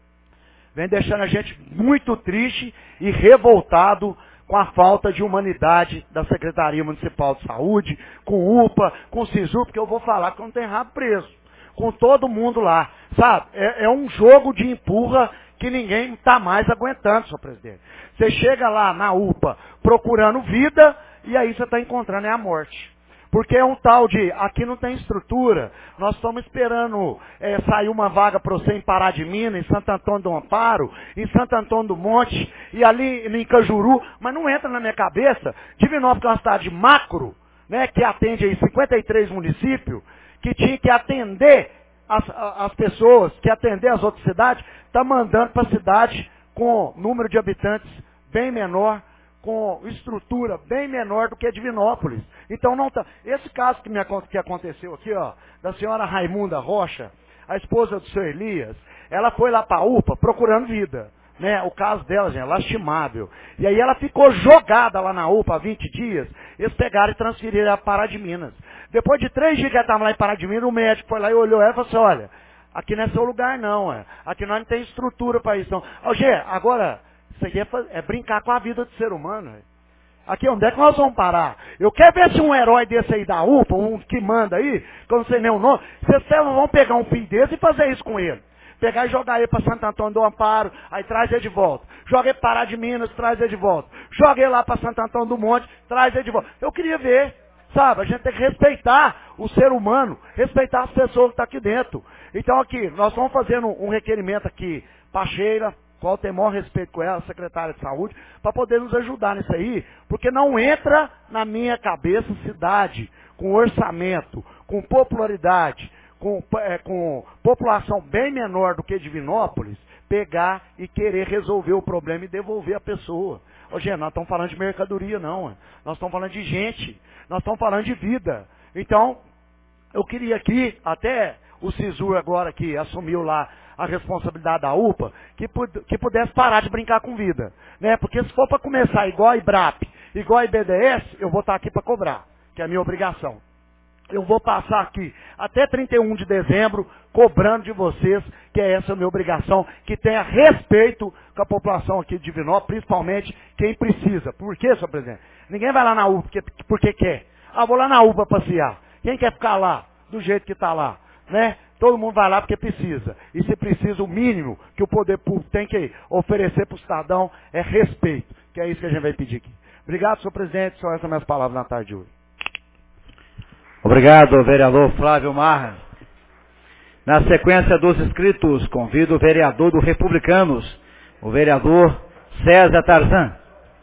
vem deixando a gente muito triste e revoltado com a falta de humanidade da Secretaria Municipal de Saúde, com o U P A, com o SISU, porque eu vou falar que não tem rabo preso. Com todo mundo lá, sabe? É, é um jogo de empurra que ninguém está mais aguentando, senhor presidente. Você chega lá na U P A procurando vida e aí você está encontrando é a morte. Porque é um tal de, aqui não tem estrutura, nós estamos esperando é, sair uma vaga para você em Pará de Minas, em Santo Antônio do Amparo, em Santo Antônio do Monte, e ali em Cajuru, mas não entra na minha cabeça, Divinópolis é uma cidade macro, né, que atende aí cinquenta e três municípios, que tinha que atender as, as pessoas, que atender as outras cidades, está mandando para cidade com número de habitantes bem menor, com estrutura bem menor do que Divinópolis. Então não tá. Esse caso que, me, que aconteceu aqui, ó, da senhora Raimunda Rocha, a esposa do senhor Elias, ela foi lá para a U P A procurando vida. Né? O caso dela, gente, é lastimável. E aí ela ficou jogada lá na U P A há vinte dias, eles pegaram e transferiram ela para Pará de Minas. Depois de três dias que ela estava lá em Pará de Minas, o médico foi lá e olhou ela e falou assim, olha, aqui não é seu lugar não, é. Aqui nós não tem estrutura para isso não. Ô, Gê, agora, isso aqui é, é brincar com a vida do ser humano. É. Aqui onde é que nós vamos parar? Eu quero ver se um herói desse aí da U P A, um que manda aí, que eu não sei nem o nome, vocês vão pegar um filho desse e fazer isso com ele. Pegar e jogar ele para Santo Antônio do Amparo, aí traz ele de volta. Joga ele para Pará de Minas, traz ele de volta. Joga ele lá para Santo Antônio do Monte, traz ele de volta. Eu queria ver, sabe, a gente tem que respeitar o ser humano, respeitar as pessoas que estão aqui dentro. Então aqui, nós estamos fazendo um requerimento aqui para a Sheila, qual tem maior respeito com ela, secretária de saúde, para poder nos ajudar nisso aí, porque não entra na minha cabeça cidade com orçamento, com popularidade, Com, é, com população bem menor do que Divinópolis, pegar e querer resolver o problema e devolver a pessoa. Ô, gente, nós estamos falando de mercadoria, não. Ué. Nós estamos falando de gente. Nós estamos falando de vida. Então, eu queria aqui, até o SISU agora que assumiu lá a responsabilidade da U P A, que, que pudesse parar de brincar com vida. Né? Porque se for para começar igual a IBRAP, igual a I B D S, eu vou estar aqui para cobrar, que é a minha obrigação. Eu vou passar aqui até trinta e um de dezembro cobrando de vocês, que é essa a minha obrigação, que tenha respeito com a população aqui de Divinópolis, principalmente quem precisa. Por quê, senhor presidente? Ninguém vai lá na U P A porque, porque quer. Ah, vou lá na U P A passear. Quem quer ficar lá do jeito que está lá? Né? Todo mundo vai lá porque precisa. E se precisa, o mínimo que o poder público tem que oferecer para o cidadão é respeito. Que é isso que a gente vai pedir aqui. Obrigado, senhor presidente. São essas minhas palavras na tarde de hoje. Obrigado, vereador Flávio Marra. Na sequência dos inscritos, convido o vereador do Republicanos, o vereador César Tarzan.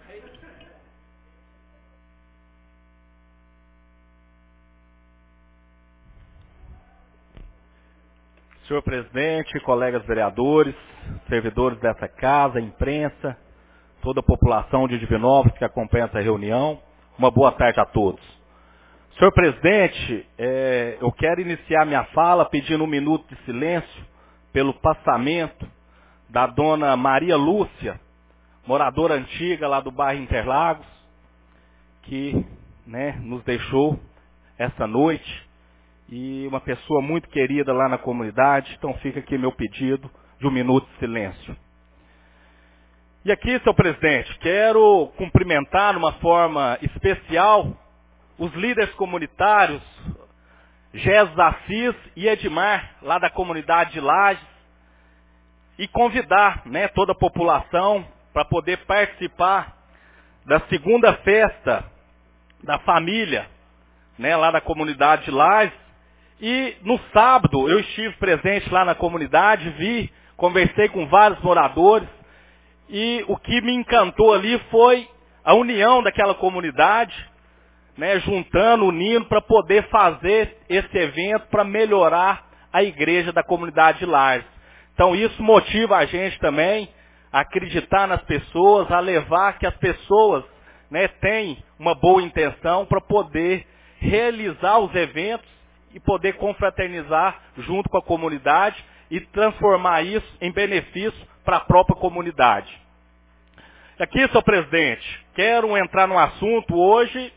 Senhor presidente, colegas vereadores, servidores dessa casa, imprensa, toda a população de Divinópolis que acompanha essa reunião, uma boa tarde a todos. Senhor presidente, é, eu quero iniciar minha fala pedindo um minuto de silêncio pelo passamento da dona Maria Lúcia, moradora antiga lá do bairro Interlagos, que né, nos deixou essa noite, e uma pessoa muito querida lá na comunidade, então fica aqui meu pedido de um minuto de silêncio. E aqui, senhor presidente, quero cumprimentar de uma forma especial os líderes comunitários, Jesus Assis e Edmar, lá da comunidade de Lages, e convidar, né, toda a população para poder participar da segunda festa da família, né, lá da comunidade de Lages. E no sábado eu estive presente lá na comunidade, vi, conversei com vários moradores, e o que me encantou ali foi a união daquela comunidade, né, juntando, unindo para poder fazer esse evento para melhorar a igreja da comunidade de Lages. Então isso motiva a gente também a acreditar nas pessoas, a levar que as pessoas, né, têm uma boa intenção para poder realizar os eventos e poder confraternizar junto com a comunidade e transformar isso em benefício para a própria comunidade. Aqui, senhor presidente, quero entrar num assunto hoje.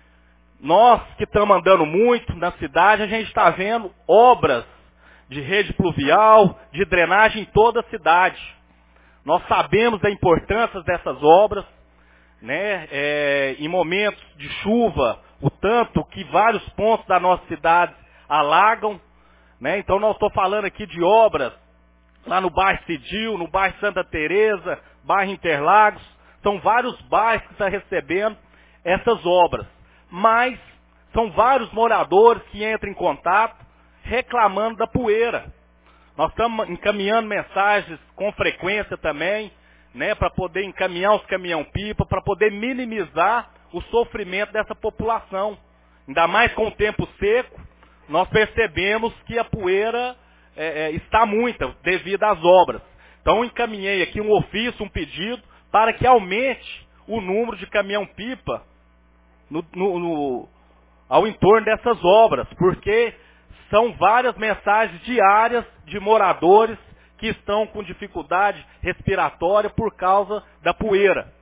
Nós que estamos andando muito na cidade, a gente está vendo obras de rede pluvial, de drenagem em toda a cidade. Nós sabemos da importância dessas obras, né? É, em momentos de chuva, o tanto que vários pontos da nossa cidade alagam, né? Então nós estamos falando aqui de obras lá no bairro Cidil, no bairro Santa Teresa, bairro Interlagos. São vários bairros que estão recebendo essas obras. Mas são vários moradores que entram em contato reclamando da poeira. Nós estamos encaminhando mensagens com frequência também, né, para poder encaminhar os caminhão-pipa, para poder minimizar o sofrimento dessa população. Ainda mais com o tempo seco, nós percebemos que a poeira é, é, está muita devido às obras. Então encaminhei aqui um ofício, um pedido, para que aumente o número de caminhão-pipa no, no, no, ao entorno dessas obras, porque são várias mensagens diárias de moradores que estão com dificuldade respiratória por causa da poeira.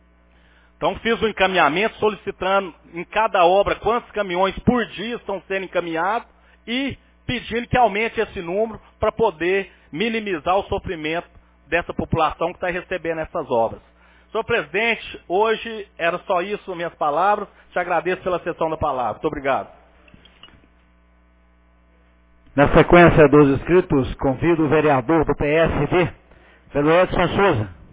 Então fiz um encaminhamento solicitando em cada obra quantos caminhões por dia estão sendo encaminhados e pedindo que aumente esse número para poder minimizar o sofrimento dessa população que está recebendo essas obras. Senhor presidente, hoje era só isso, minhas palavras. Te agradeço pela sessão da palavra. Muito obrigado. Na sequência dos inscritos, convido o vereador do P S B, pelo Edson Souza.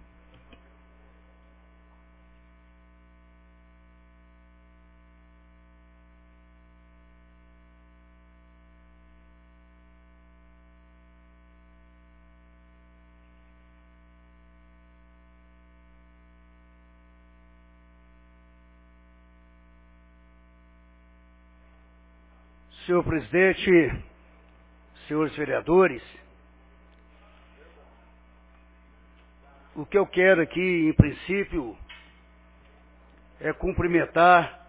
Senhor presidente, senhores vereadores, o que eu quero aqui, em princípio, é cumprimentar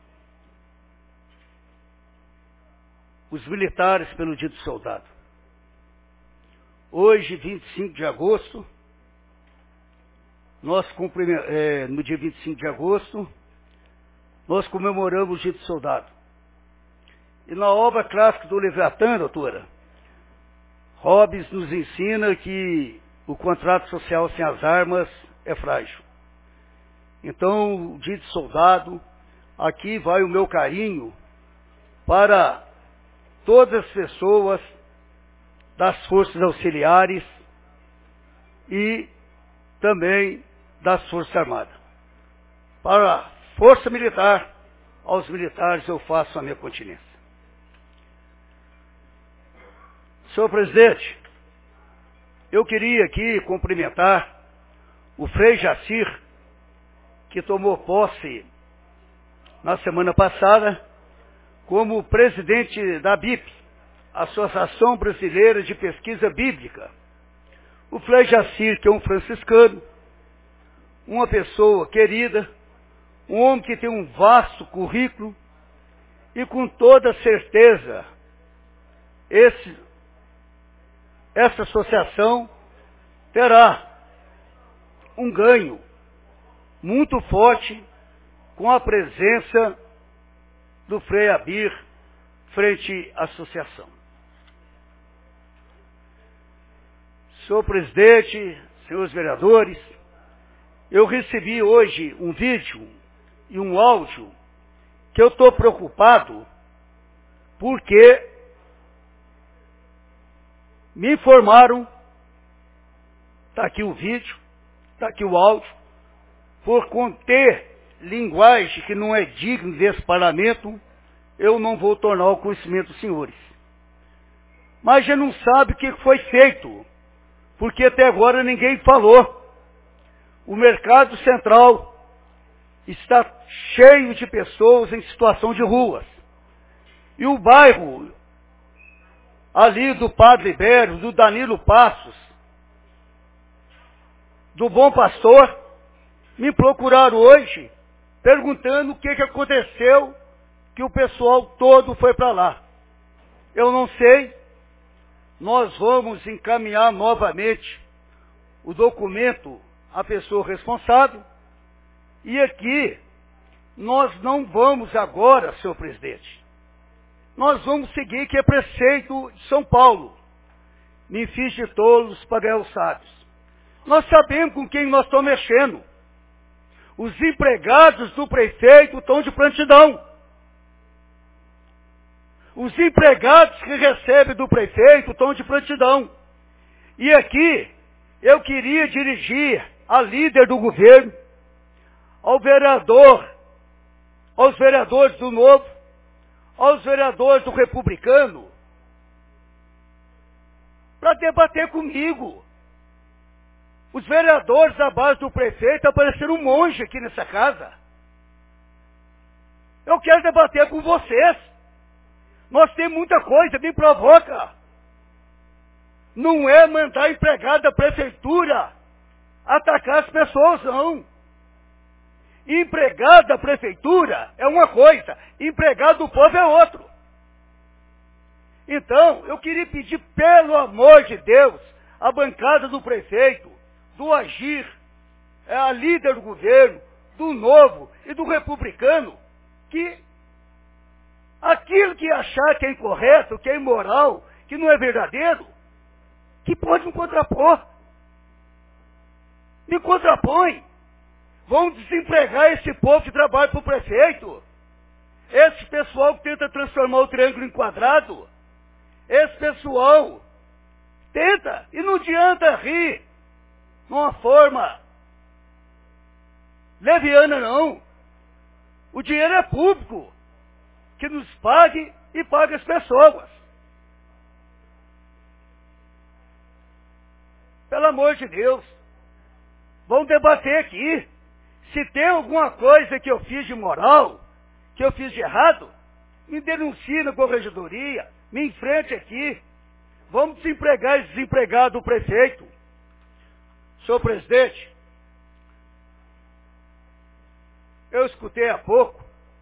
os militares pelo Dia do Soldado. Hoje, vinte e cinco de agosto, nós é, no dia vinte e cinco de agosto, nós comemoramos o Dia do Soldado. E na obra clássica do Leviatã, doutora, Hobbes nos ensina que o contrato social sem as armas é frágil. Então, o Dia de Soldado, aqui vai o meu carinho para todas as pessoas das forças auxiliares e também das Forças Armadas. Para a Força Militar, aos militares eu faço a minha continência. Senhor presidente, eu queria aqui cumprimentar o Frei Jacir, que tomou posse na semana passada como presidente da B I P, Associação Brasileira de Pesquisa Bíblica. O Frei Jacir, que é um franciscano, uma pessoa querida, um homem que tem um vasto currículo e com toda certeza esse essa associação terá um ganho muito forte com a presença do Frei Abir frente à associação. Senhor presidente, senhores vereadores, eu recebi hoje um vídeo e um áudio que eu estou preocupado porque me informaram, está aqui o vídeo, está aqui o áudio, por conter linguagem que não é digna desse parlamento, eu não vou tornar o conhecimento dos senhores. Mas já não sabe o que foi feito, porque até agora ninguém falou. O mercado central está cheio de pessoas em situação de ruas. E o bairro ali do Padre Libério, do Danilo Passos, do Bom Pastor, me procuraram hoje perguntando o que, que aconteceu, que o pessoal todo foi para lá. Eu não sei, nós vamos encaminhar novamente o documento à pessoa responsável, e aqui nós não vamos agora, senhor presidente, nós vamos seguir que é preceito de São Paulo, me fiz de tolos para ganhar os sábios. Nós sabemos com quem nós estamos mexendo. Os empregados do prefeito estão de prontidão. Os empregados que recebem do prefeito estão de prontidão. E aqui, eu queria dirigir a líder do governo, ao vereador, aos vereadores do Novo, aos vereadores do Republicano, para debater comigo. Os vereadores da base do prefeito apareceram um monge aqui nessa casa. Eu quero debater com vocês. Nós temos muita coisa, me provoca. Não é mandar empregado da prefeitura atacar as pessoas, não. Empregado da prefeitura é uma coisa, empregado do povo é outro. Então, eu queria pedir, pelo amor de Deus, a bancada do prefeito, do Agir, é a líder do governo, do Novo e do Republicano, que aquilo que achar que é incorreto, que é imoral, que não é verdadeiro, que pode me contrapor. Me contrapõe. Vão desempregar esse povo que trabalha para o prefeito. Esse pessoal que tenta transformar o triângulo em quadrado. Esse pessoal tenta, e não adianta rir numa forma leviana, não. O dinheiro é público, que nos pague e pague as pessoas. Pelo amor de Deus, vamos debater aqui. Se tem alguma coisa que eu fiz de moral, que eu fiz de errado, me denuncie na corregedoria, me enfrente aqui. Vamos desempregar esse desempregado do prefeito. Senhor presidente, eu escutei há pouco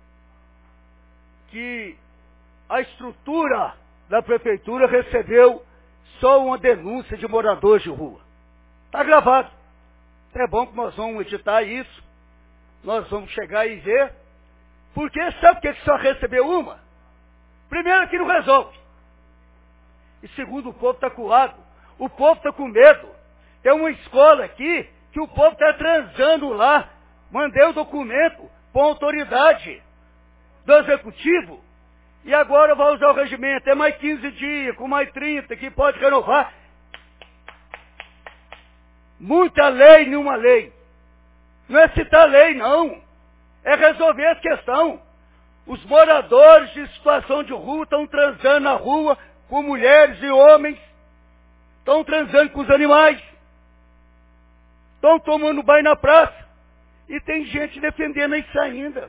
que a estrutura da prefeitura recebeu só uma denúncia de moradores de rua. Está gravado. É bom que nós vamos editar isso. Nós vamos chegar e ver. Porque sabe por que só recebeu uma? Primeiro que não resolve. E segundo, o povo está coado. O povo está com medo. Tem uma escola aqui que o povo está transando lá. Mandei o documento para a autoridade do executivo. E agora vai usar o regimento. É mais quinze dias, com mais trinta, que pode renovar. Muita lei, nenhuma lei. Não é citar lei, não. É resolver a questão. Os moradores de situação de rua estão transando na rua com mulheres e homens. Estão transando com os animais. Estão tomando banho na praça. E tem gente defendendo isso ainda.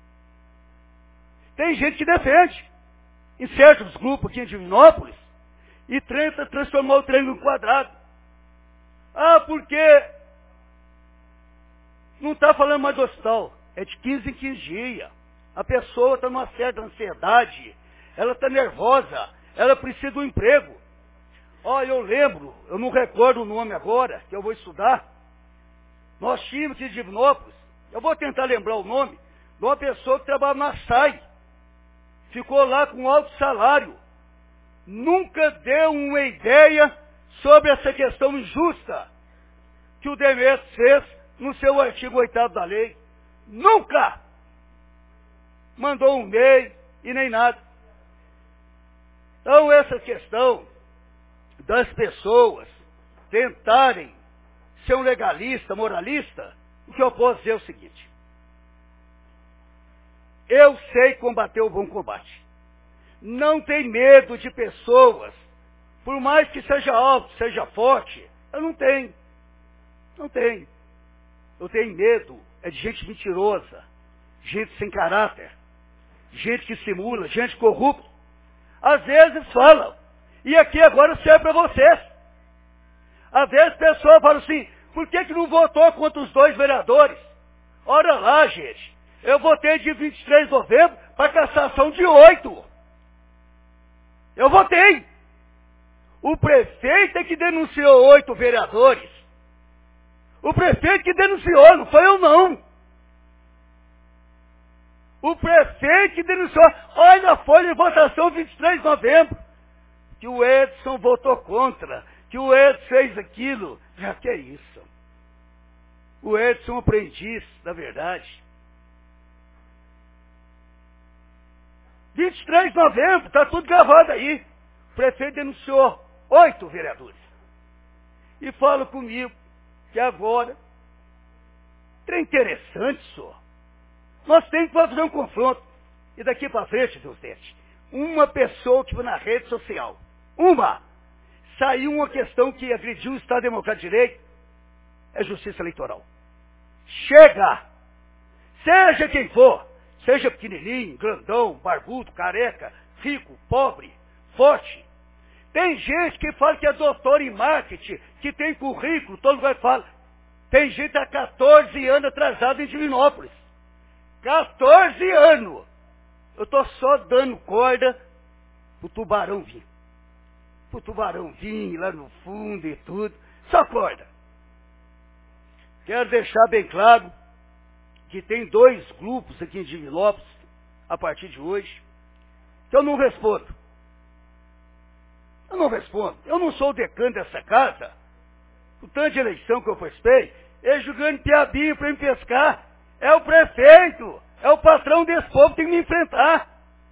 Tem gente que defende. Em certos grupos aqui em Divinópolis. E tenta transformar o triângulo em quadrado. Ah, porque não está falando mais do hospital. É de quinze em quinze dias. A pessoa está numa certa ansiedade. Ela está nervosa. Ela precisa de um emprego. Olha, eu lembro, eu não recordo o nome agora, que eu vou estudar. Nós tínhamos aqui de Divinópolis, eu vou tentar lembrar o nome, de uma pessoa que trabalha na S A I. Ficou lá com alto salário. Nunca deu uma ideia sobre essa questão injusta que o Demetrio fez no seu artigo oitavo da lei, nunca mandou um M E I e nem nada. Então, essa questão das pessoas tentarem ser um legalista, moralista, o que eu posso dizer é o seguinte: eu sei combater o bom combate. Não tem medo de pessoas, por mais que seja alto, seja forte, eu não tenho. Não tenho. Eu tenho medo é de gente mentirosa, gente sem caráter, gente que simula, gente corrupta. Às vezes falam, e aqui agora serve para vocês. Às vezes a pessoa fala assim, por que que não votou contra os dois vereadores? Ora lá, gente, eu votei de vinte e três de novembro para cassação de oito. Eu votei. O prefeito é que denunciou oito vereadores. O prefeito que denunciou, não foi eu não. O prefeito que denunciou, olha a folha de votação vinte e três de novembro, que o Edson votou contra, que o Edson fez aquilo. Já que é isso. O Edson é um aprendiz, na verdade. vinte e três de novembro, está tudo gravado aí. O prefeito denunciou oito vereadores. E fala comigo que agora, é interessante, senhor. Nós temos que fazer um confronto. E daqui para frente, Deus deste, uma pessoa que foi na rede social, uma, saiu uma questão que agrediu o Estado Democrático de Direito, é justiça eleitoral. Chega! Seja quem for, seja pequenininho, grandão, barbudo, careca, rico, pobre, forte. Tem gente que fala que é doutor em marketing, que tem currículo, todo mundo fala. Tem gente há quatorze anos atrasado em Divinópolis. quatorze anos! Eu estou só dando corda pro tubarão vir. Pro tubarão vir lá no fundo e tudo. Só corda. Quero deixar bem claro que tem dois grupos aqui em Divinópolis, a partir de hoje, que eu não respondo. Eu não respondo. Eu não sou o decano dessa casa. O tanto de eleição que eu participei, eles jogando piabinho para me pescar. É o prefeito, é o patrão desse povo que tem que me enfrentar.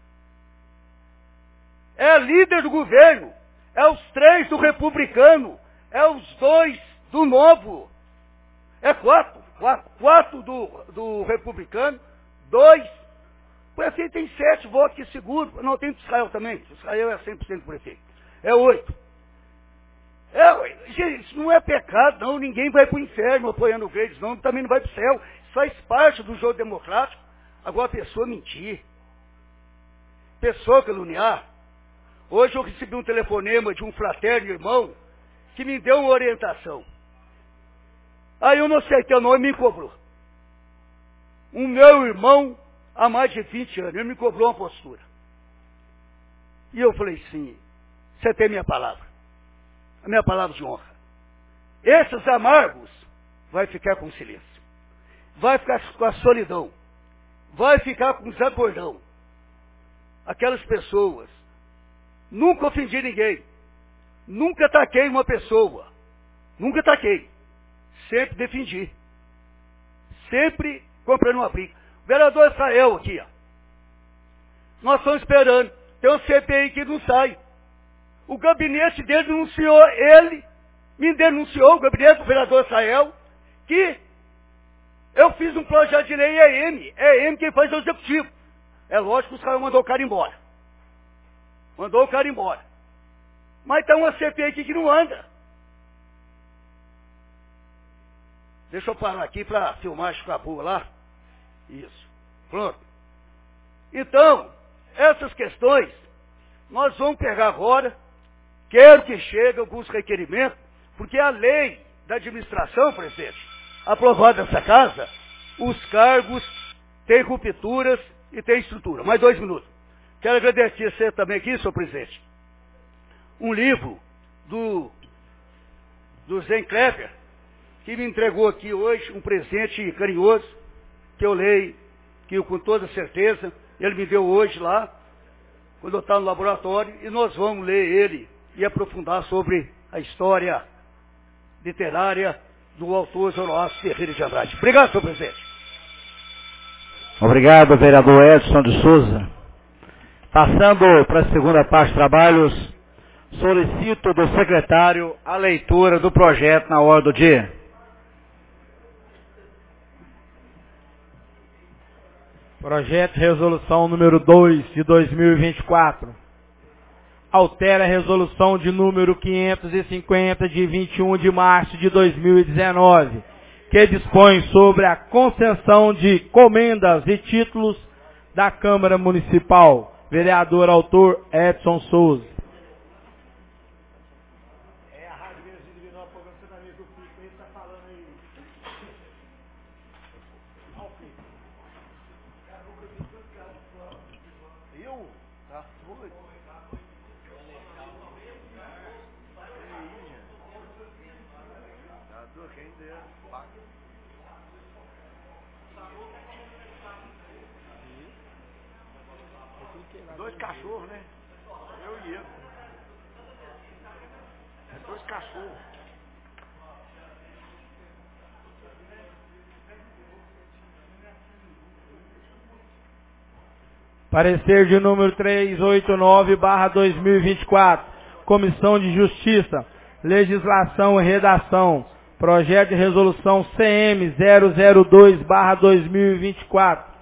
É a líder do governo, é os três do republicano, é os dois do novo. É quatro, quatro, quatro do, do republicano, dois. O prefeito tem sete votos que seguro. Não, tem do Israel também. O Israel é cem por cento prefeito. É oito. É, gente, isso não é pecado, não. Ninguém vai para o inferno apoiando o Greides, não. Também não vai para o céu. Isso faz parte do jogo democrático. Agora a pessoa mentir. Pessoa caluniar. Hoje eu recebi um telefonema de um fraterno irmão que me deu uma orientação. Aí eu não aceitei o nome e me cobrou. Um meu irmão, há mais de vinte anos, ele me cobrou uma postura. E eu falei sim, você tem minha palavra. A minha palavra de honra. Esses amargos vai ficar com silêncio. Vai ficar com a solidão. Vai ficar com o desacordão. Aquelas pessoas. Nunca ofendi ninguém. Nunca ataquei uma pessoa. Nunca ataquei. Sempre defendi. Sempre comprei uma briga. O vereador Israel aqui, ó. Nós estamos esperando. Tem um C P I que não sai. O gabinete dele denunciou, ele me denunciou, o gabinete do vereador Israel, que eu fiz um projeto de lei, é M. É M quem faz o executivo. É lógico que o Israel mandou o cara embora. Mandou o cara embora. Mas tem uma C P I aqui que não anda. Deixa eu parar aqui para filmar a boa lá. Isso. Pronto. Então, essas questões, nós vamos pegar agora. Quero que chegue alguns requerimentos, porque a lei da administração, presidente, aprovada nessa casa, os cargos têm rupturas e têm estrutura. Mais dois minutos. Quero agradecer a você também aqui, senhor presidente. Um livro do, do Zen Kleber, que me entregou aqui hoje um presente carinhoso, que eu leio, que eu, com toda certeza, ele me deu hoje lá, quando eu estava no laboratório, e nós vamos ler ele e aprofundar sobre a história literária do autor Jonoasio Ferreira de Andrade. Obrigado, senhor presidente. Obrigado, vereador Edson de Souza. Passando para a segunda parte de trabalhos, solicito do secretário a leitura do projeto na ordem do dia. Projeto de resolução número dois de dois mil e vinte e quatro. Altera a resolução de número quinhentos e cinquenta de vinte e um de março de dois mil e dezenove, que dispõe sobre a concessão de comendas e títulos da Câmara Municipal. Vereador autor Edson Souza. É a Rádio Minas de Divinópolis, programamento do F I C, ele está falando aí. Eu? Tá doido? Tá doido, quem der, paga. Dois cachorros, né? Eu e ele. É dois cachorros. Parecer de número trezentos e oitenta e nove barra dois mil e vinte e quatro. Comissão de Justiça, Legislação e Redação. Projeto de Resolução C M zero zero dois barra dois mil e vinte e quatro.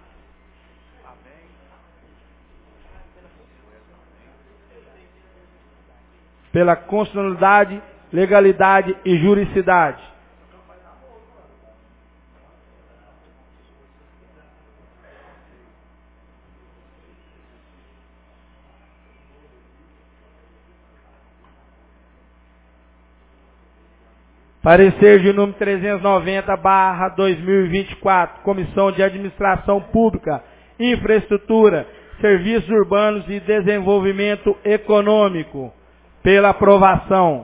Pela constitucionalidade, legalidade e juridicidade. Parecer de número trezentos e noventa barra dois mil e vinte e quatro, Comissão de Administração Pública, Infraestrutura, Serviços Urbanos e Desenvolvimento Econômico. Pela aprovação.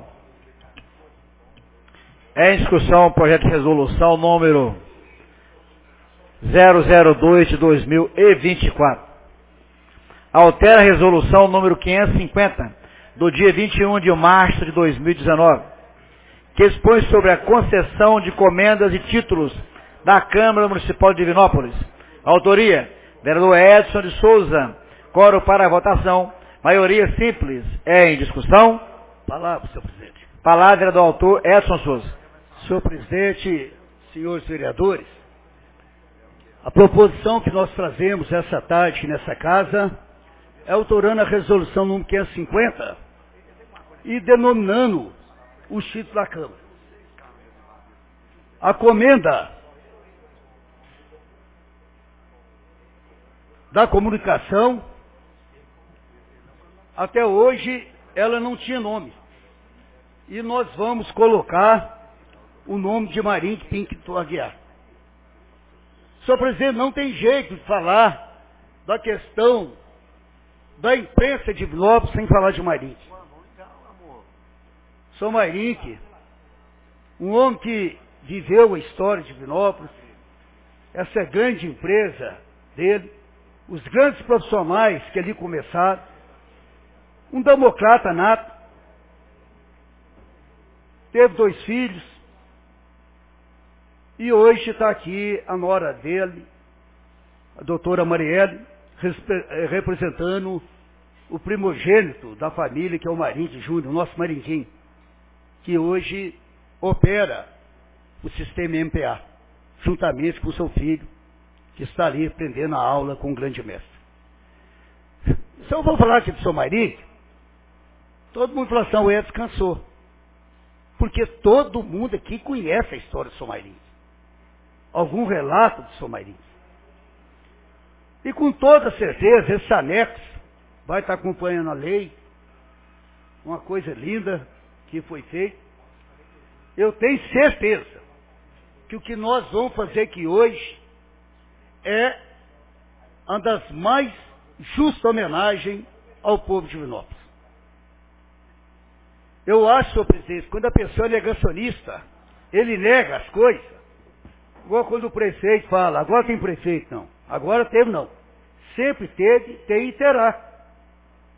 É em discussão o projeto de resolução número zero zero dois de dois mil e vinte e quatro. Altera a resolução número quinhentos e cinquenta, do dia vinte e um de março de dois mil e dezenove, que expõe sobre a concessão de comendas e títulos da Câmara Municipal de Divinópolis. Autoria, vereador Edson de Souza. Coro para a votação. Maioria simples. É em discussão? Palavra, senhor presidente. Palavra do autor Edson Souza. Senhor presidente, senhores vereadores, a proposição que nós trazemos essa tarde nessa casa é autorando a resolução número quinhentos e cinquenta e denominando os títulos da Câmara. A comenda da comunicação, até hoje, ela não tinha nome. E nós vamos colocar o nome de Marim Pinto Aguiar. Senhor presidente, não tem jeito de falar da questão da imprensa de Divinópolis sem falar de Marim. Sou Marim, um homem que viveu a história de Divinópolis, essa grande empresa dele, os grandes profissionais que ali começaram, um democrata nato, teve dois filhos, e hoje está aqui a nora dele, a doutora Marielle, representando o primogênito da família, que é o Marinho Júnior, o nosso Marinquinho, que hoje opera o sistema M P A, juntamente com o seu filho, que está ali aprendendo a aula com o grande mestre. Se eu vou falar aqui do seu Marinho, todo mundo fala assim, o Edson cansou. Porque todo mundo aqui conhece a história do São Marinho. Algum relato do São Marinho. E com toda certeza, esse anexo vai estar acompanhando a lei. Uma coisa linda que foi feita. Eu tenho certeza que o que nós vamos fazer aqui hoje é uma das mais justas homenagens ao povo de Divinópolis. Eu acho, senhor presidente, quando a pessoa é negacionista, ele nega as coisas, igual quando o prefeito fala, agora tem prefeito, não. Agora teve, não. Sempre teve, tem e terá.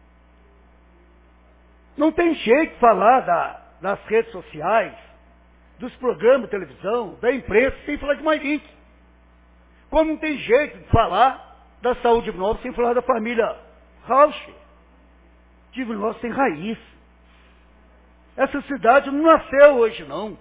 Não tem jeito de falar da, das redes sociais, dos programas de televisão, da imprensa, sem falar de Mairink. Como não tem jeito de falar da saúde de Divinópolis sem falar da família Rauch. Divinópolis tem raiz. Essa cidade não nasceu hoje, não.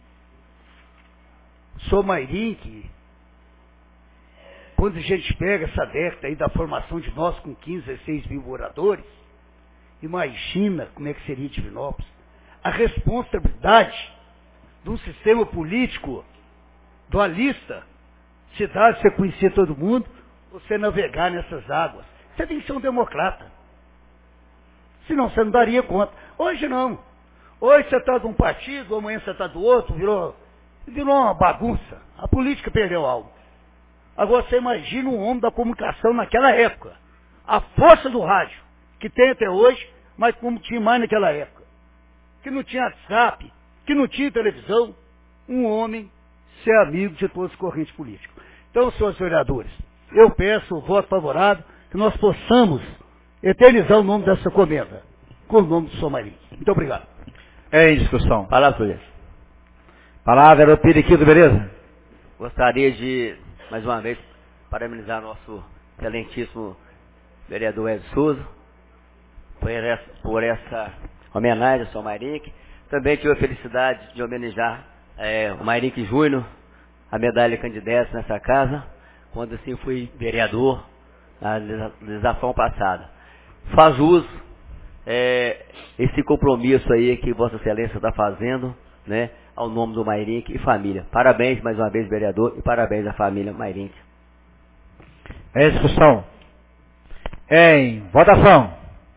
Sou Mairink. Quando a gente pega essa década aí da formação de nós com quinze, dezesseis mil moradores, imagina como é que seria Divinópolis. A responsabilidade de um sistema político dualista, cidade, você conhecia todo mundo, você navegar nessas águas. Você tem que ser um democrata. Senão você não daria conta. Hoje não. Hoje você está de um partido, amanhã você está do outro, virou, virou uma bagunça. A política perdeu algo. Agora você imagina um homem da comunicação naquela época. A força do rádio, que tem até hoje, mas como tinha mais naquela época. Que não tinha WhatsApp, que não tinha televisão. Um homem ser amigo de todas as correntes políticas. Então, senhores vereadores, eu peço o voto favorável, que nós possamos eternizar o nome dessa comenda, com o nome do senhor Mairink. Muito obrigado. É em discussão. Palavra, presidente. Palavra era o Periquito, beleza? Gostaria de, mais uma vez, parabenizar nosso excelentíssimo vereador Edson Souza por essa, por essa homenagem ao senhor Mairink. Também tive a felicidade de homenagear é, o Mairink Júnior, a medalha candidata nessa casa, quando assim fui vereador na legislação passada. Faz uso é, esse compromisso aí que Vossa Excelência está fazendo, né, ao nome do Mairink e família. Parabéns mais uma vez, vereador, e parabéns à família Mairink. É discussão. Em votação.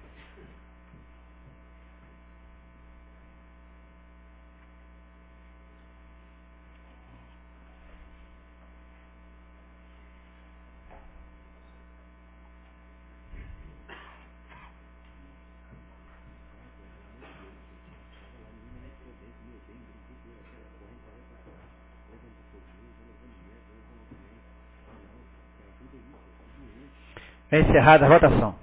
É encerrada a votação.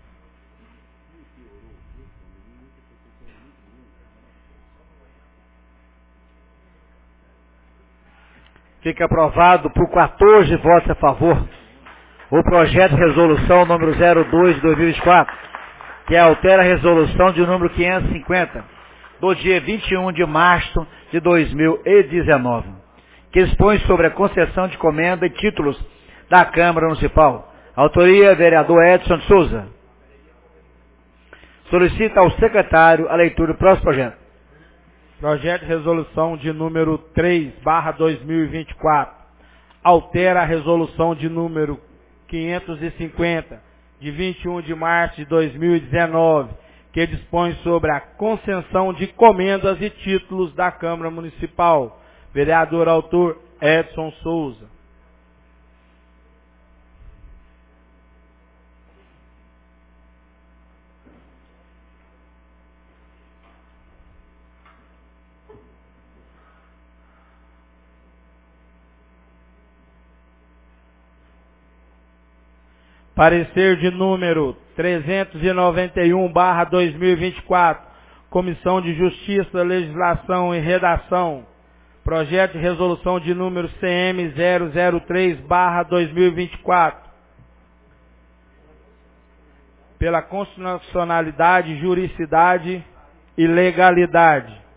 Fica aprovado por quatorze votos a favor o projeto de resolução número zero dois de dois mil e vinte e quatro, que altera a resolução de número quinhentos e cinquenta, do dia vinte e um de março de dois mil e dezenove, que expõe sobre a concessão de comenda e títulos da Câmara Municipal. Autoria, vereador Edson Souza. Solicita ao secretário a leitura do próximo projeto. Projeto de resolução de número três barra dois mil e vinte e quatro. Altera a resolução de número quinhentos e cinquenta, de vinte e um de março de dois mil e dezenove, que dispõe sobre a concessão de comendas e títulos da Câmara Municipal. Vereador autor Edson Souza. Parecer de número trezentos e noventa e um barra dois mil e vinte e quatro, Comissão de Justiça, Legislação e Redação. Projeto de resolução de número C M zero zero três barra dois mil e vinte e quatro. Pela constitucionalidade, juridicidade e legalidade.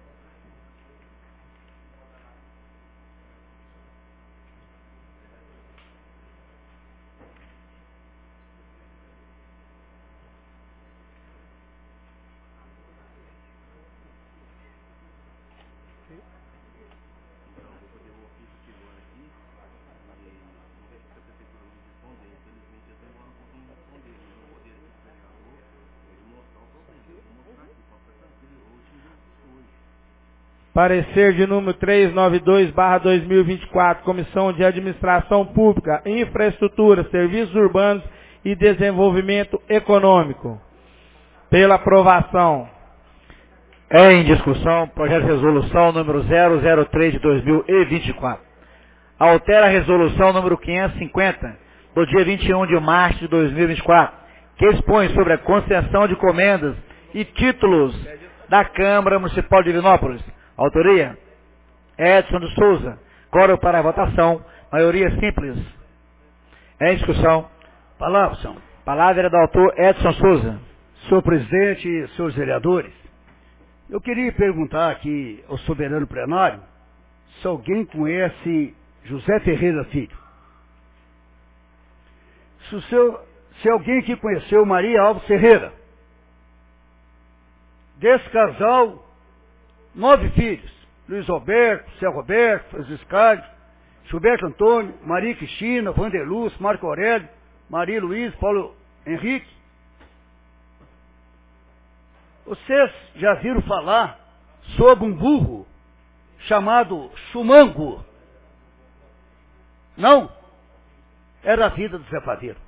Parecer de número trezentos e noventa e dois barra dois mil e vinte e quatro, Comissão de Administração Pública, Infraestrutura, Serviços Urbanos e Desenvolvimento Econômico. Pela aprovação. É em discussão, projeto de resolução número zero zero três de dois mil e vinte e quatro. Altera a resolução número quinhentos e cinquenta, do dia vinte e um de março de dois mil e vinte e quatro, que expõe sobre a concessão de comendas e títulos da Câmara Municipal de Divinópolis. Autoria, Edson de Souza. Coro para a votação. Maioria simples. Em discussão. Palavra, senhor. Palavra do autor Edson Souza. Senhor presidente e senhores vereadores, eu queria perguntar aqui ao soberano plenário se alguém conhece José Ferreira Filho. Se, o seu, se alguém que conheceu Maria Alves Ferreira. Desse casal, nove filhos. Luiz Alberto, Cé Roberto, Francisco Carlos, Gilberto Antônio, Maria Cristina, Vanderluz, Marco Aurélio, Maria Luiz, Paulo Henrique. Vocês já viram falar sobre um burro chamado Chumango? Não? Era a vida do Zé Padeiro.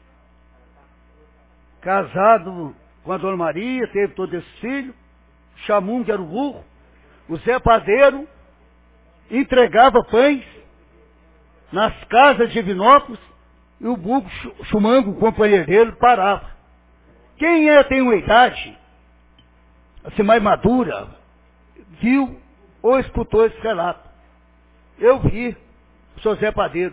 Casado com a Dona Maria, teve todo esse filho. Chamungo era o burro. O Zé Padeiro entregava pães nas casas de Divinópolis e o burro Chumango, o companheiro dele, parava. Quem é, tem uma idade assim mais madura, viu ou escutou esse relato? Eu vi o seu Zé Padeiro.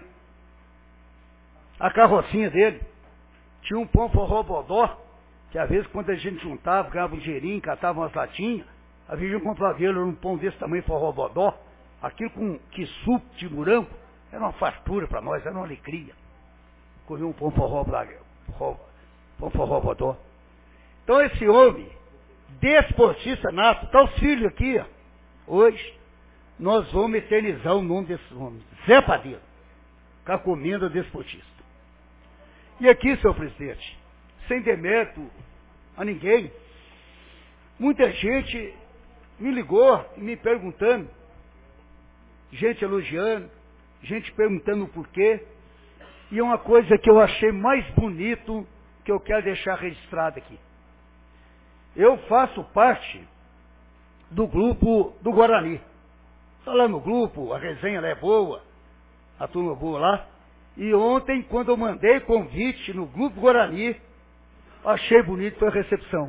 A carrocinha dele tinha um pão forró bodó, que às vezes quando a gente juntava, ganhava um dinheirinho, catava umas latinhas, a gente comprava ele um pão desse tamanho forró bodó, aquilo com que suco de morango, era uma fartura para nós, era uma alegria. Comer um pão forró, forró, pão forró bodó. Então esse homem, desportista nato, está os filhos aqui, ó. Hoje, nós vamos eternizar o nome desse homem, Zé Padeiro, com a comenda desportista. E aqui, senhor presidente, sem demérito a ninguém, muita gente me ligou e me perguntando, gente elogiando, gente perguntando o porquê, e é uma coisa que eu achei mais bonito que eu quero deixar registrado aqui. Eu faço parte do grupo do Guarani. Está lá no grupo, a resenha lá é boa, a turma boa lá. E ontem, quando eu mandei convite no grupo Guarani, achei bonito foi a recepção.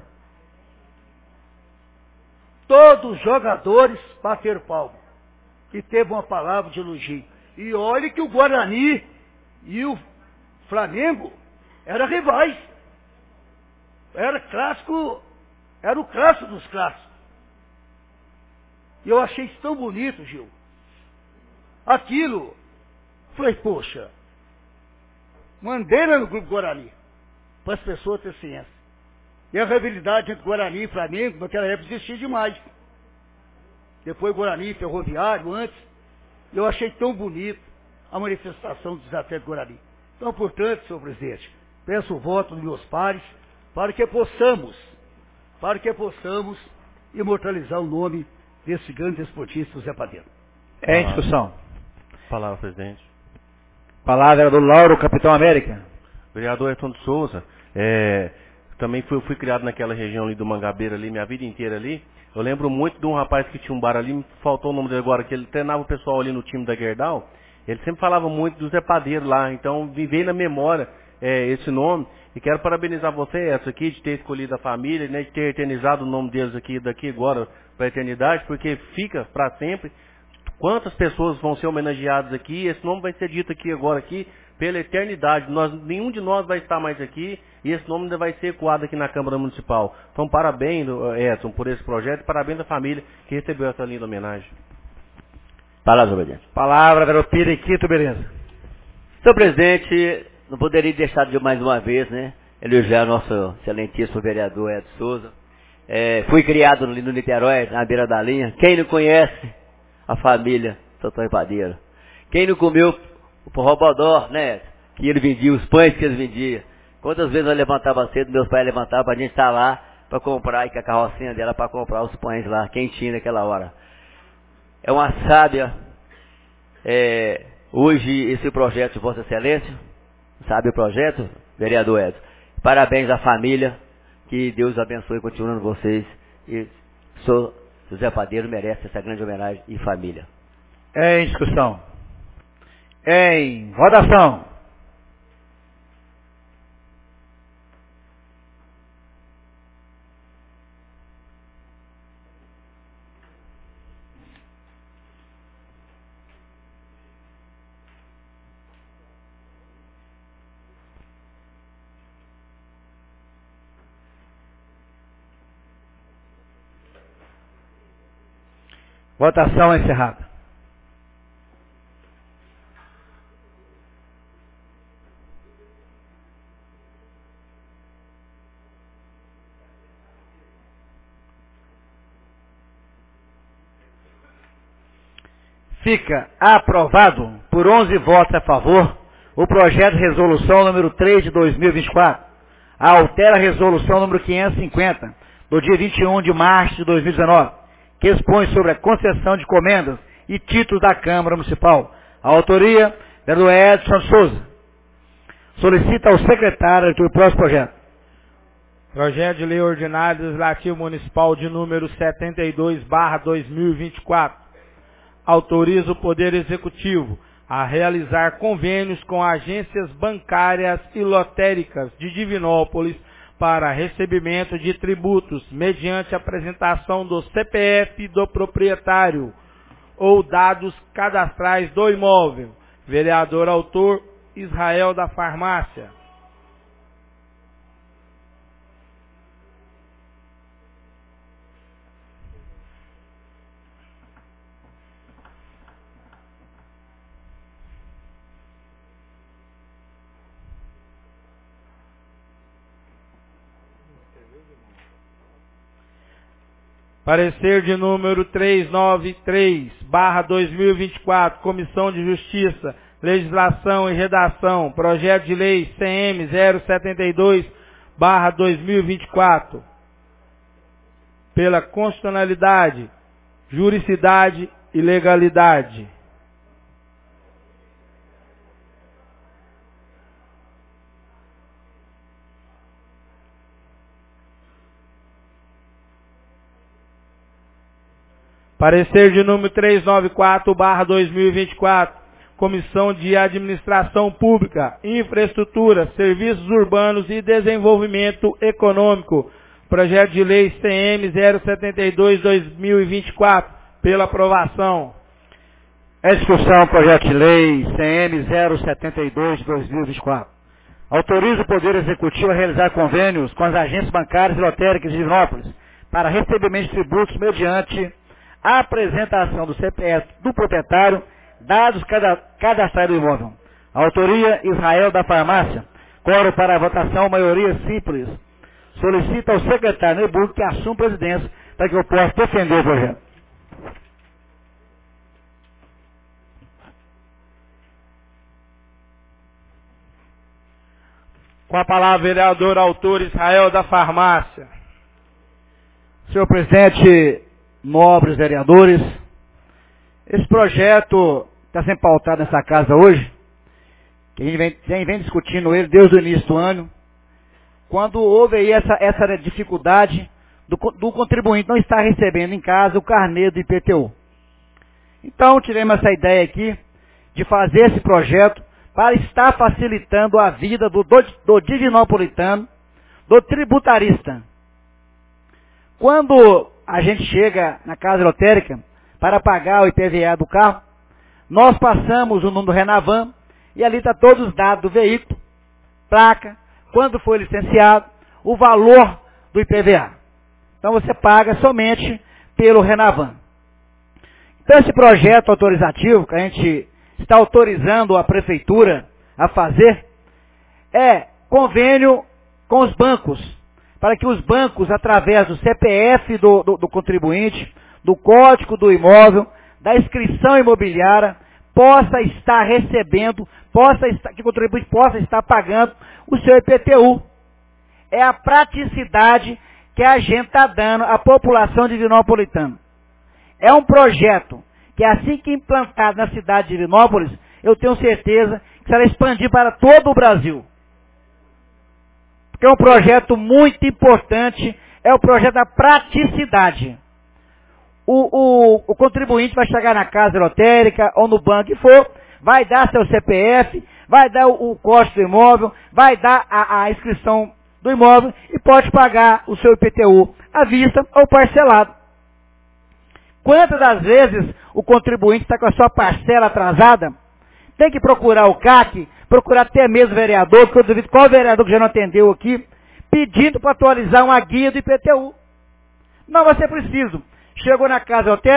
Todos os jogadores bateram palma. E teve uma palavra de elogio. E olhe que o Guarani e o Flamengo eram rivais. Era clássico, era o clássico dos clássicos. E eu achei isso tão bonito, Gil. Aquilo, falei, poxa, mandei lá no grupo Guarani, para as pessoas terem ciência. E a rivalidade entre Guarani e Flamengo, naquela época, existia demais. Depois Guarani, Ferroviário, antes. Eu achei tão bonito a manifestação do desafio do Guarani. Então, portanto, senhor presidente, peço o voto dos meus pares para que possamos, para que possamos imortalizar o nome desse grande esportista, Zé Padeiro. É em discussão. Palavra, presidente. Palavra do Lauro, Capitão América. Vereador Edson de Souza, é, também fui, fui criado naquela região ali do Mangabeira, ali, minha vida inteira ali. Eu lembro muito de um rapaz que tinha um bar ali, me faltou o nome dele agora, que ele treinava o pessoal ali no time da Gerdau. Ele sempre falava muito do Zé Padeiro lá, então me veio na memória é, esse nome. E quero parabenizar você, Edson, aqui, de ter escolhido a família, né, de ter eternizado o nome deles aqui, daqui agora para a eternidade, porque fica para sempre. Quantas pessoas vão ser homenageadas aqui, esse nome vai ser dito aqui agora, aqui, pela eternidade. Nós, nenhum de nós vai estar mais aqui e esse nome ainda vai ser ecoado aqui na Câmara Municipal. Então, parabéns, Edson, por esse projeto e parabéns à família que recebeu essa linda homenagem. Palavra, presidente. Palavra, vereador Periquito, beleza. Senhor presidente, não poderia deixar de mais uma vez, né, elogiar nosso excelentíssimo vereador Edson Souza. É, fui criado ali no Niterói, na beira da linha. Quem não conhece a família Antônio Padeiro? Quem não comeu o forró bodó, né, que ele vendia, os pães que ele vendia? Quantas vezes eu levantava cedo, meus pais levantavam pra gente estar lá para comprar, e com a carrocinha dela para comprar os pães lá, quentinho naquela hora. É uma sábia, é, hoje esse projeto de Vossa Excelência, sabe o projeto, vereador Edson? Parabéns à família, que Deus abençoe continuando vocês. E sou José Padeiro, merece essa grande homenagem e família. É em discussão. Em votação. Votação encerrada. Fica aprovado por onze votos a favor o projeto de resolução número três de dois mil e vinte e quatro. Altera a resolução número quinhentos e cinquenta, do dia vinte e um de março de dois mil e dezenove, que expõe sobre a concessão de comendas e títulos da Câmara Municipal. A autoria é do Edson Souza. Solicita ao secretário do próximo projeto. Projeto de Lei Ordinária Legislativo Municipal de número setenta e dois barra dois mil e vinte e quatro. Autoriza o Poder Executivo a realizar convênios com agências bancárias e lotéricas de Divinópolis para recebimento de tributos mediante apresentação do C P F do proprietário ou dados cadastrais do imóvel. Vereador autor Israel da Farmácia. Parecer de número trezentos e noventa e três, barra dois mil e vinte e quatro, Comissão de Justiça, Legislação e Redação, Projeto de Lei C M zero setenta e dois, barra dois mil e vinte e quatro. Pela constitucionalidade, juridicidade e legalidade. Parecer de número trezentos e noventa e quatro, barra dois mil e vinte e quatro, Comissão de Administração Pública, Infraestrutura, Serviços Urbanos e Desenvolvimento Econômico, Projeto de Lei C M zero setenta e dois, dois mil e vinte e quatro, pela aprovação. É discussão Projeto de Lei C M zero setenta e dois, dois mil e vinte e quatro. Autoriza o Poder Executivo a realizar convênios com as agências bancárias e lotéricas de Divinópolis para recebimento de tributos mediante a apresentação do C P F do proprietário, dados cadastrais do imóvel. A autoria, Israel da Farmácia. Quórum para a votação, maioria simples. Solicita ao secretário Nebuco que assuma a presidência para que eu possa defender o projeto. Com a palavra, vereador autor Israel da Farmácia. Senhor presidente, nobres vereadores, esse projeto está sendo pautado nessa casa hoje, que a gente vem, vem, vem discutindo ele desde o início do ano, quando houve aí essa, essa dificuldade do, do contribuinte não estar recebendo em casa o carnê do I P T U. Então tivemos essa ideia aqui de fazer esse projeto para estar facilitando a vida do, do, do divinopolitano, do tributarista. Quando a gente chega na casa lotérica para pagar o I P V A do carro, nós passamos o número do Renavan e ali está todos os dados do veículo, placa, quando foi licenciado, o valor do I P V A. Então você paga somente pelo Renavan. Então esse projeto autorizativo que a gente está autorizando a prefeitura a fazer é convênio com os bancos, para que os bancos, através do C P F do, do, do contribuinte, do código do imóvel, da inscrição imobiliária, possa estar recebendo, possa estar, que o contribuinte possa estar pagando o seu I P T U. É a praticidade que a gente está dando à população divinopolitana. É um projeto que, assim que implantado na cidade de Divinópolis, eu tenho certeza que será expandido para todo o Brasil. Porque é um projeto muito importante, é o projeto da praticidade. O, o, o contribuinte vai chegar na casa lotérica ou no banco que for, vai dar seu C P F, vai dar o, o código do imóvel, vai dar a, a inscrição do imóvel e pode pagar o seu I P T U à vista ou parcelado. Quantas das vezes o contribuinte está com a sua parcela atrasada, tem que procurar o C A C, procurar até mesmo o vereador, porque eu duvido qual vereador que já não atendeu aqui, pedindo para atualizar uma guia do I P T U. Não vai ser preciso. Chegou na casa lotérica,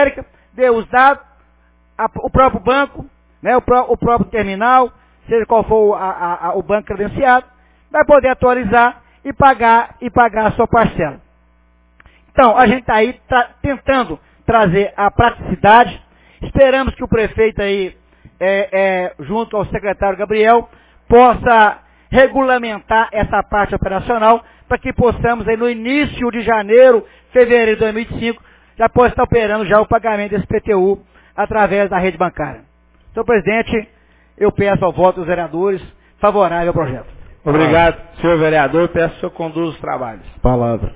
dê os dados, a, o próprio banco, né, o, pró, o próprio terminal, seja qual for a, a, a, o banco credenciado, vai poder atualizar e pagar, e pagar a sua parcela. Então, a gente está aí tra tentando trazer a praticidade. Esperamos que o prefeito aí, é, é, junto ao secretário Gabriel, possa regulamentar essa parte operacional para que possamos aí no início de janeiro, fevereiro de dois mil e vinte e cinco, já possa estar operando já o pagamento desse P T U através da rede bancária. Senhor presidente, eu peço ao voto dos vereadores favorável ao projeto. Obrigado, senhor vereador. Peço que o senhor conduza os trabalhos. Palavra.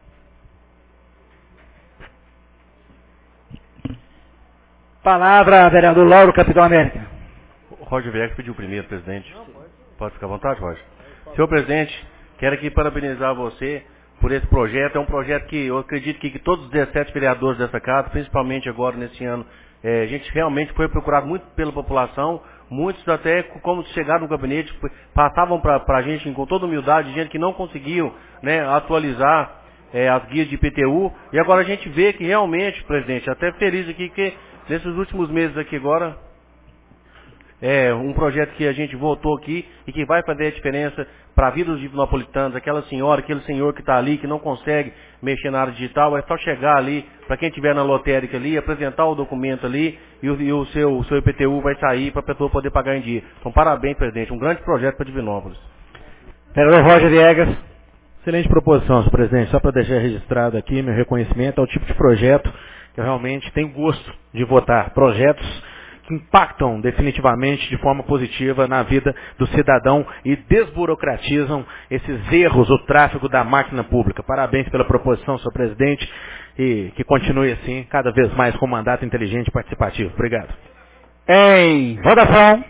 Palavra, vereador Lauro, Capitão América. O Roger Viegas pediu primeiro, presidente. Não, pode. Pode ficar à vontade, Roger. Senhor presidente, quero aqui parabenizar você por esse projeto. É um projeto que eu acredito que, que todos os dezessete vereadores dessa casa, principalmente agora nesse ano, é, a gente realmente foi procurado muito pela população. Muitos até, como chegaram no gabinete, passavam para a gente com toda humildade, gente que não conseguiu, né, atualizar é, as guias de I P T U. E agora a gente vê que realmente, presidente, até feliz aqui que nesses últimos meses aqui agora, é um projeto que a gente voltou aqui e que vai fazer a diferença para a vida dos divinópolitanos, aquela senhora, aquele senhor que está ali, que não consegue mexer na área digital, é só chegar ali, para quem estiver na lotérica ali, apresentar o documento ali e o, e o seu, o seu I P T U vai sair para a pessoa poder pagar em dia. Então, parabéns, presidente, um grande projeto para Divinópolis. Vereador Roger Viegas. Excelente proposição, senhor presidente. Só para deixar registrado aqui meu reconhecimento ao tipo de projeto que eu realmente tenho gosto de votar. Projetos que impactam definitivamente de forma positiva na vida do cidadão e desburocratizam esses erros, o tráfego da máquina pública. Parabéns pela proposição, senhor presidente, e que continue assim, cada vez mais com mandato inteligente e participativo. Obrigado. Em votação.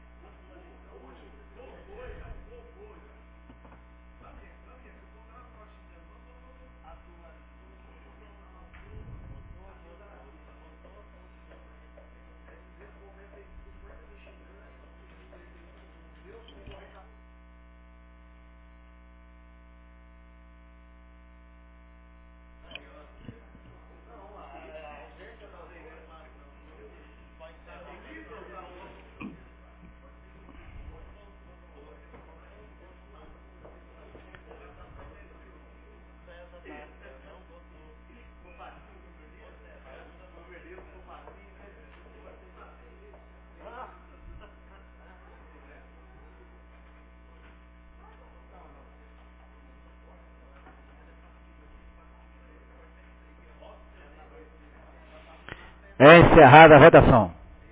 É encerrada a votação.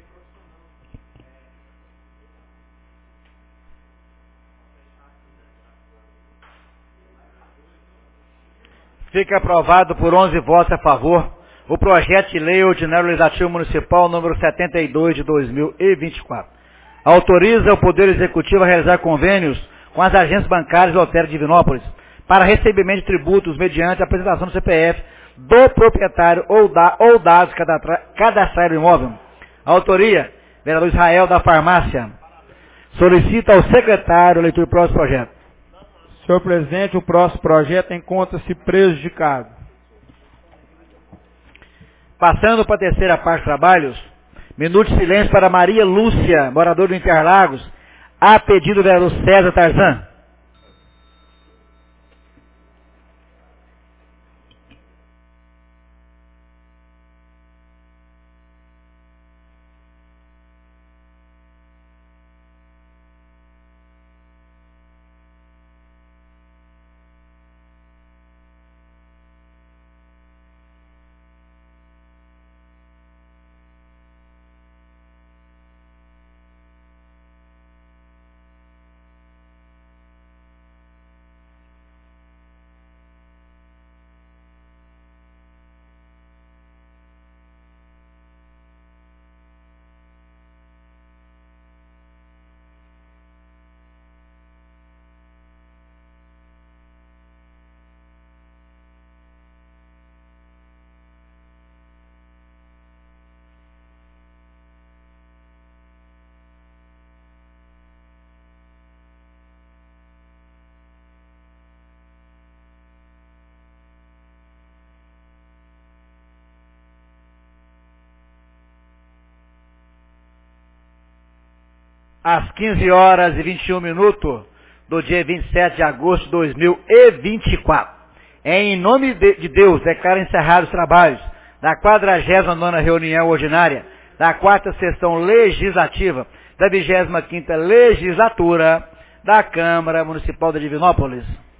Fica aprovado por onze votos a favor o projeto de lei ordinário legislativo municipal número setenta e dois de dois mil e vinte e quatro. Autoriza o Poder Executivo a realizar convênios com as agências bancárias lotéricas de Divinópolis para recebimento de tributos mediante a apresentação do C P F do proprietário ou, da, ou dados cadastrais do imóvel. Autoria, vereador Israel da Farmácia. Solicita ao secretário a leitura do próximo projeto. Senhor presidente, o próximo projeto encontra-se prejudicado. Passando para a terceira parte dos trabalhos, minuto de silêncio para Maria Lúcia, moradora do Interlagos, a pedido do vereador César Tarzan. às quinze horas e vinte e um minutos do dia vinte e sete de agosto de dois mil e vinte e quatro. Em nome de Deus, declaro encerrados os trabalhos da quadragésima nona reunião ordinária da quarta sessão legislativa da vigésima quinta legislatura da Câmara Municipal de Divinópolis.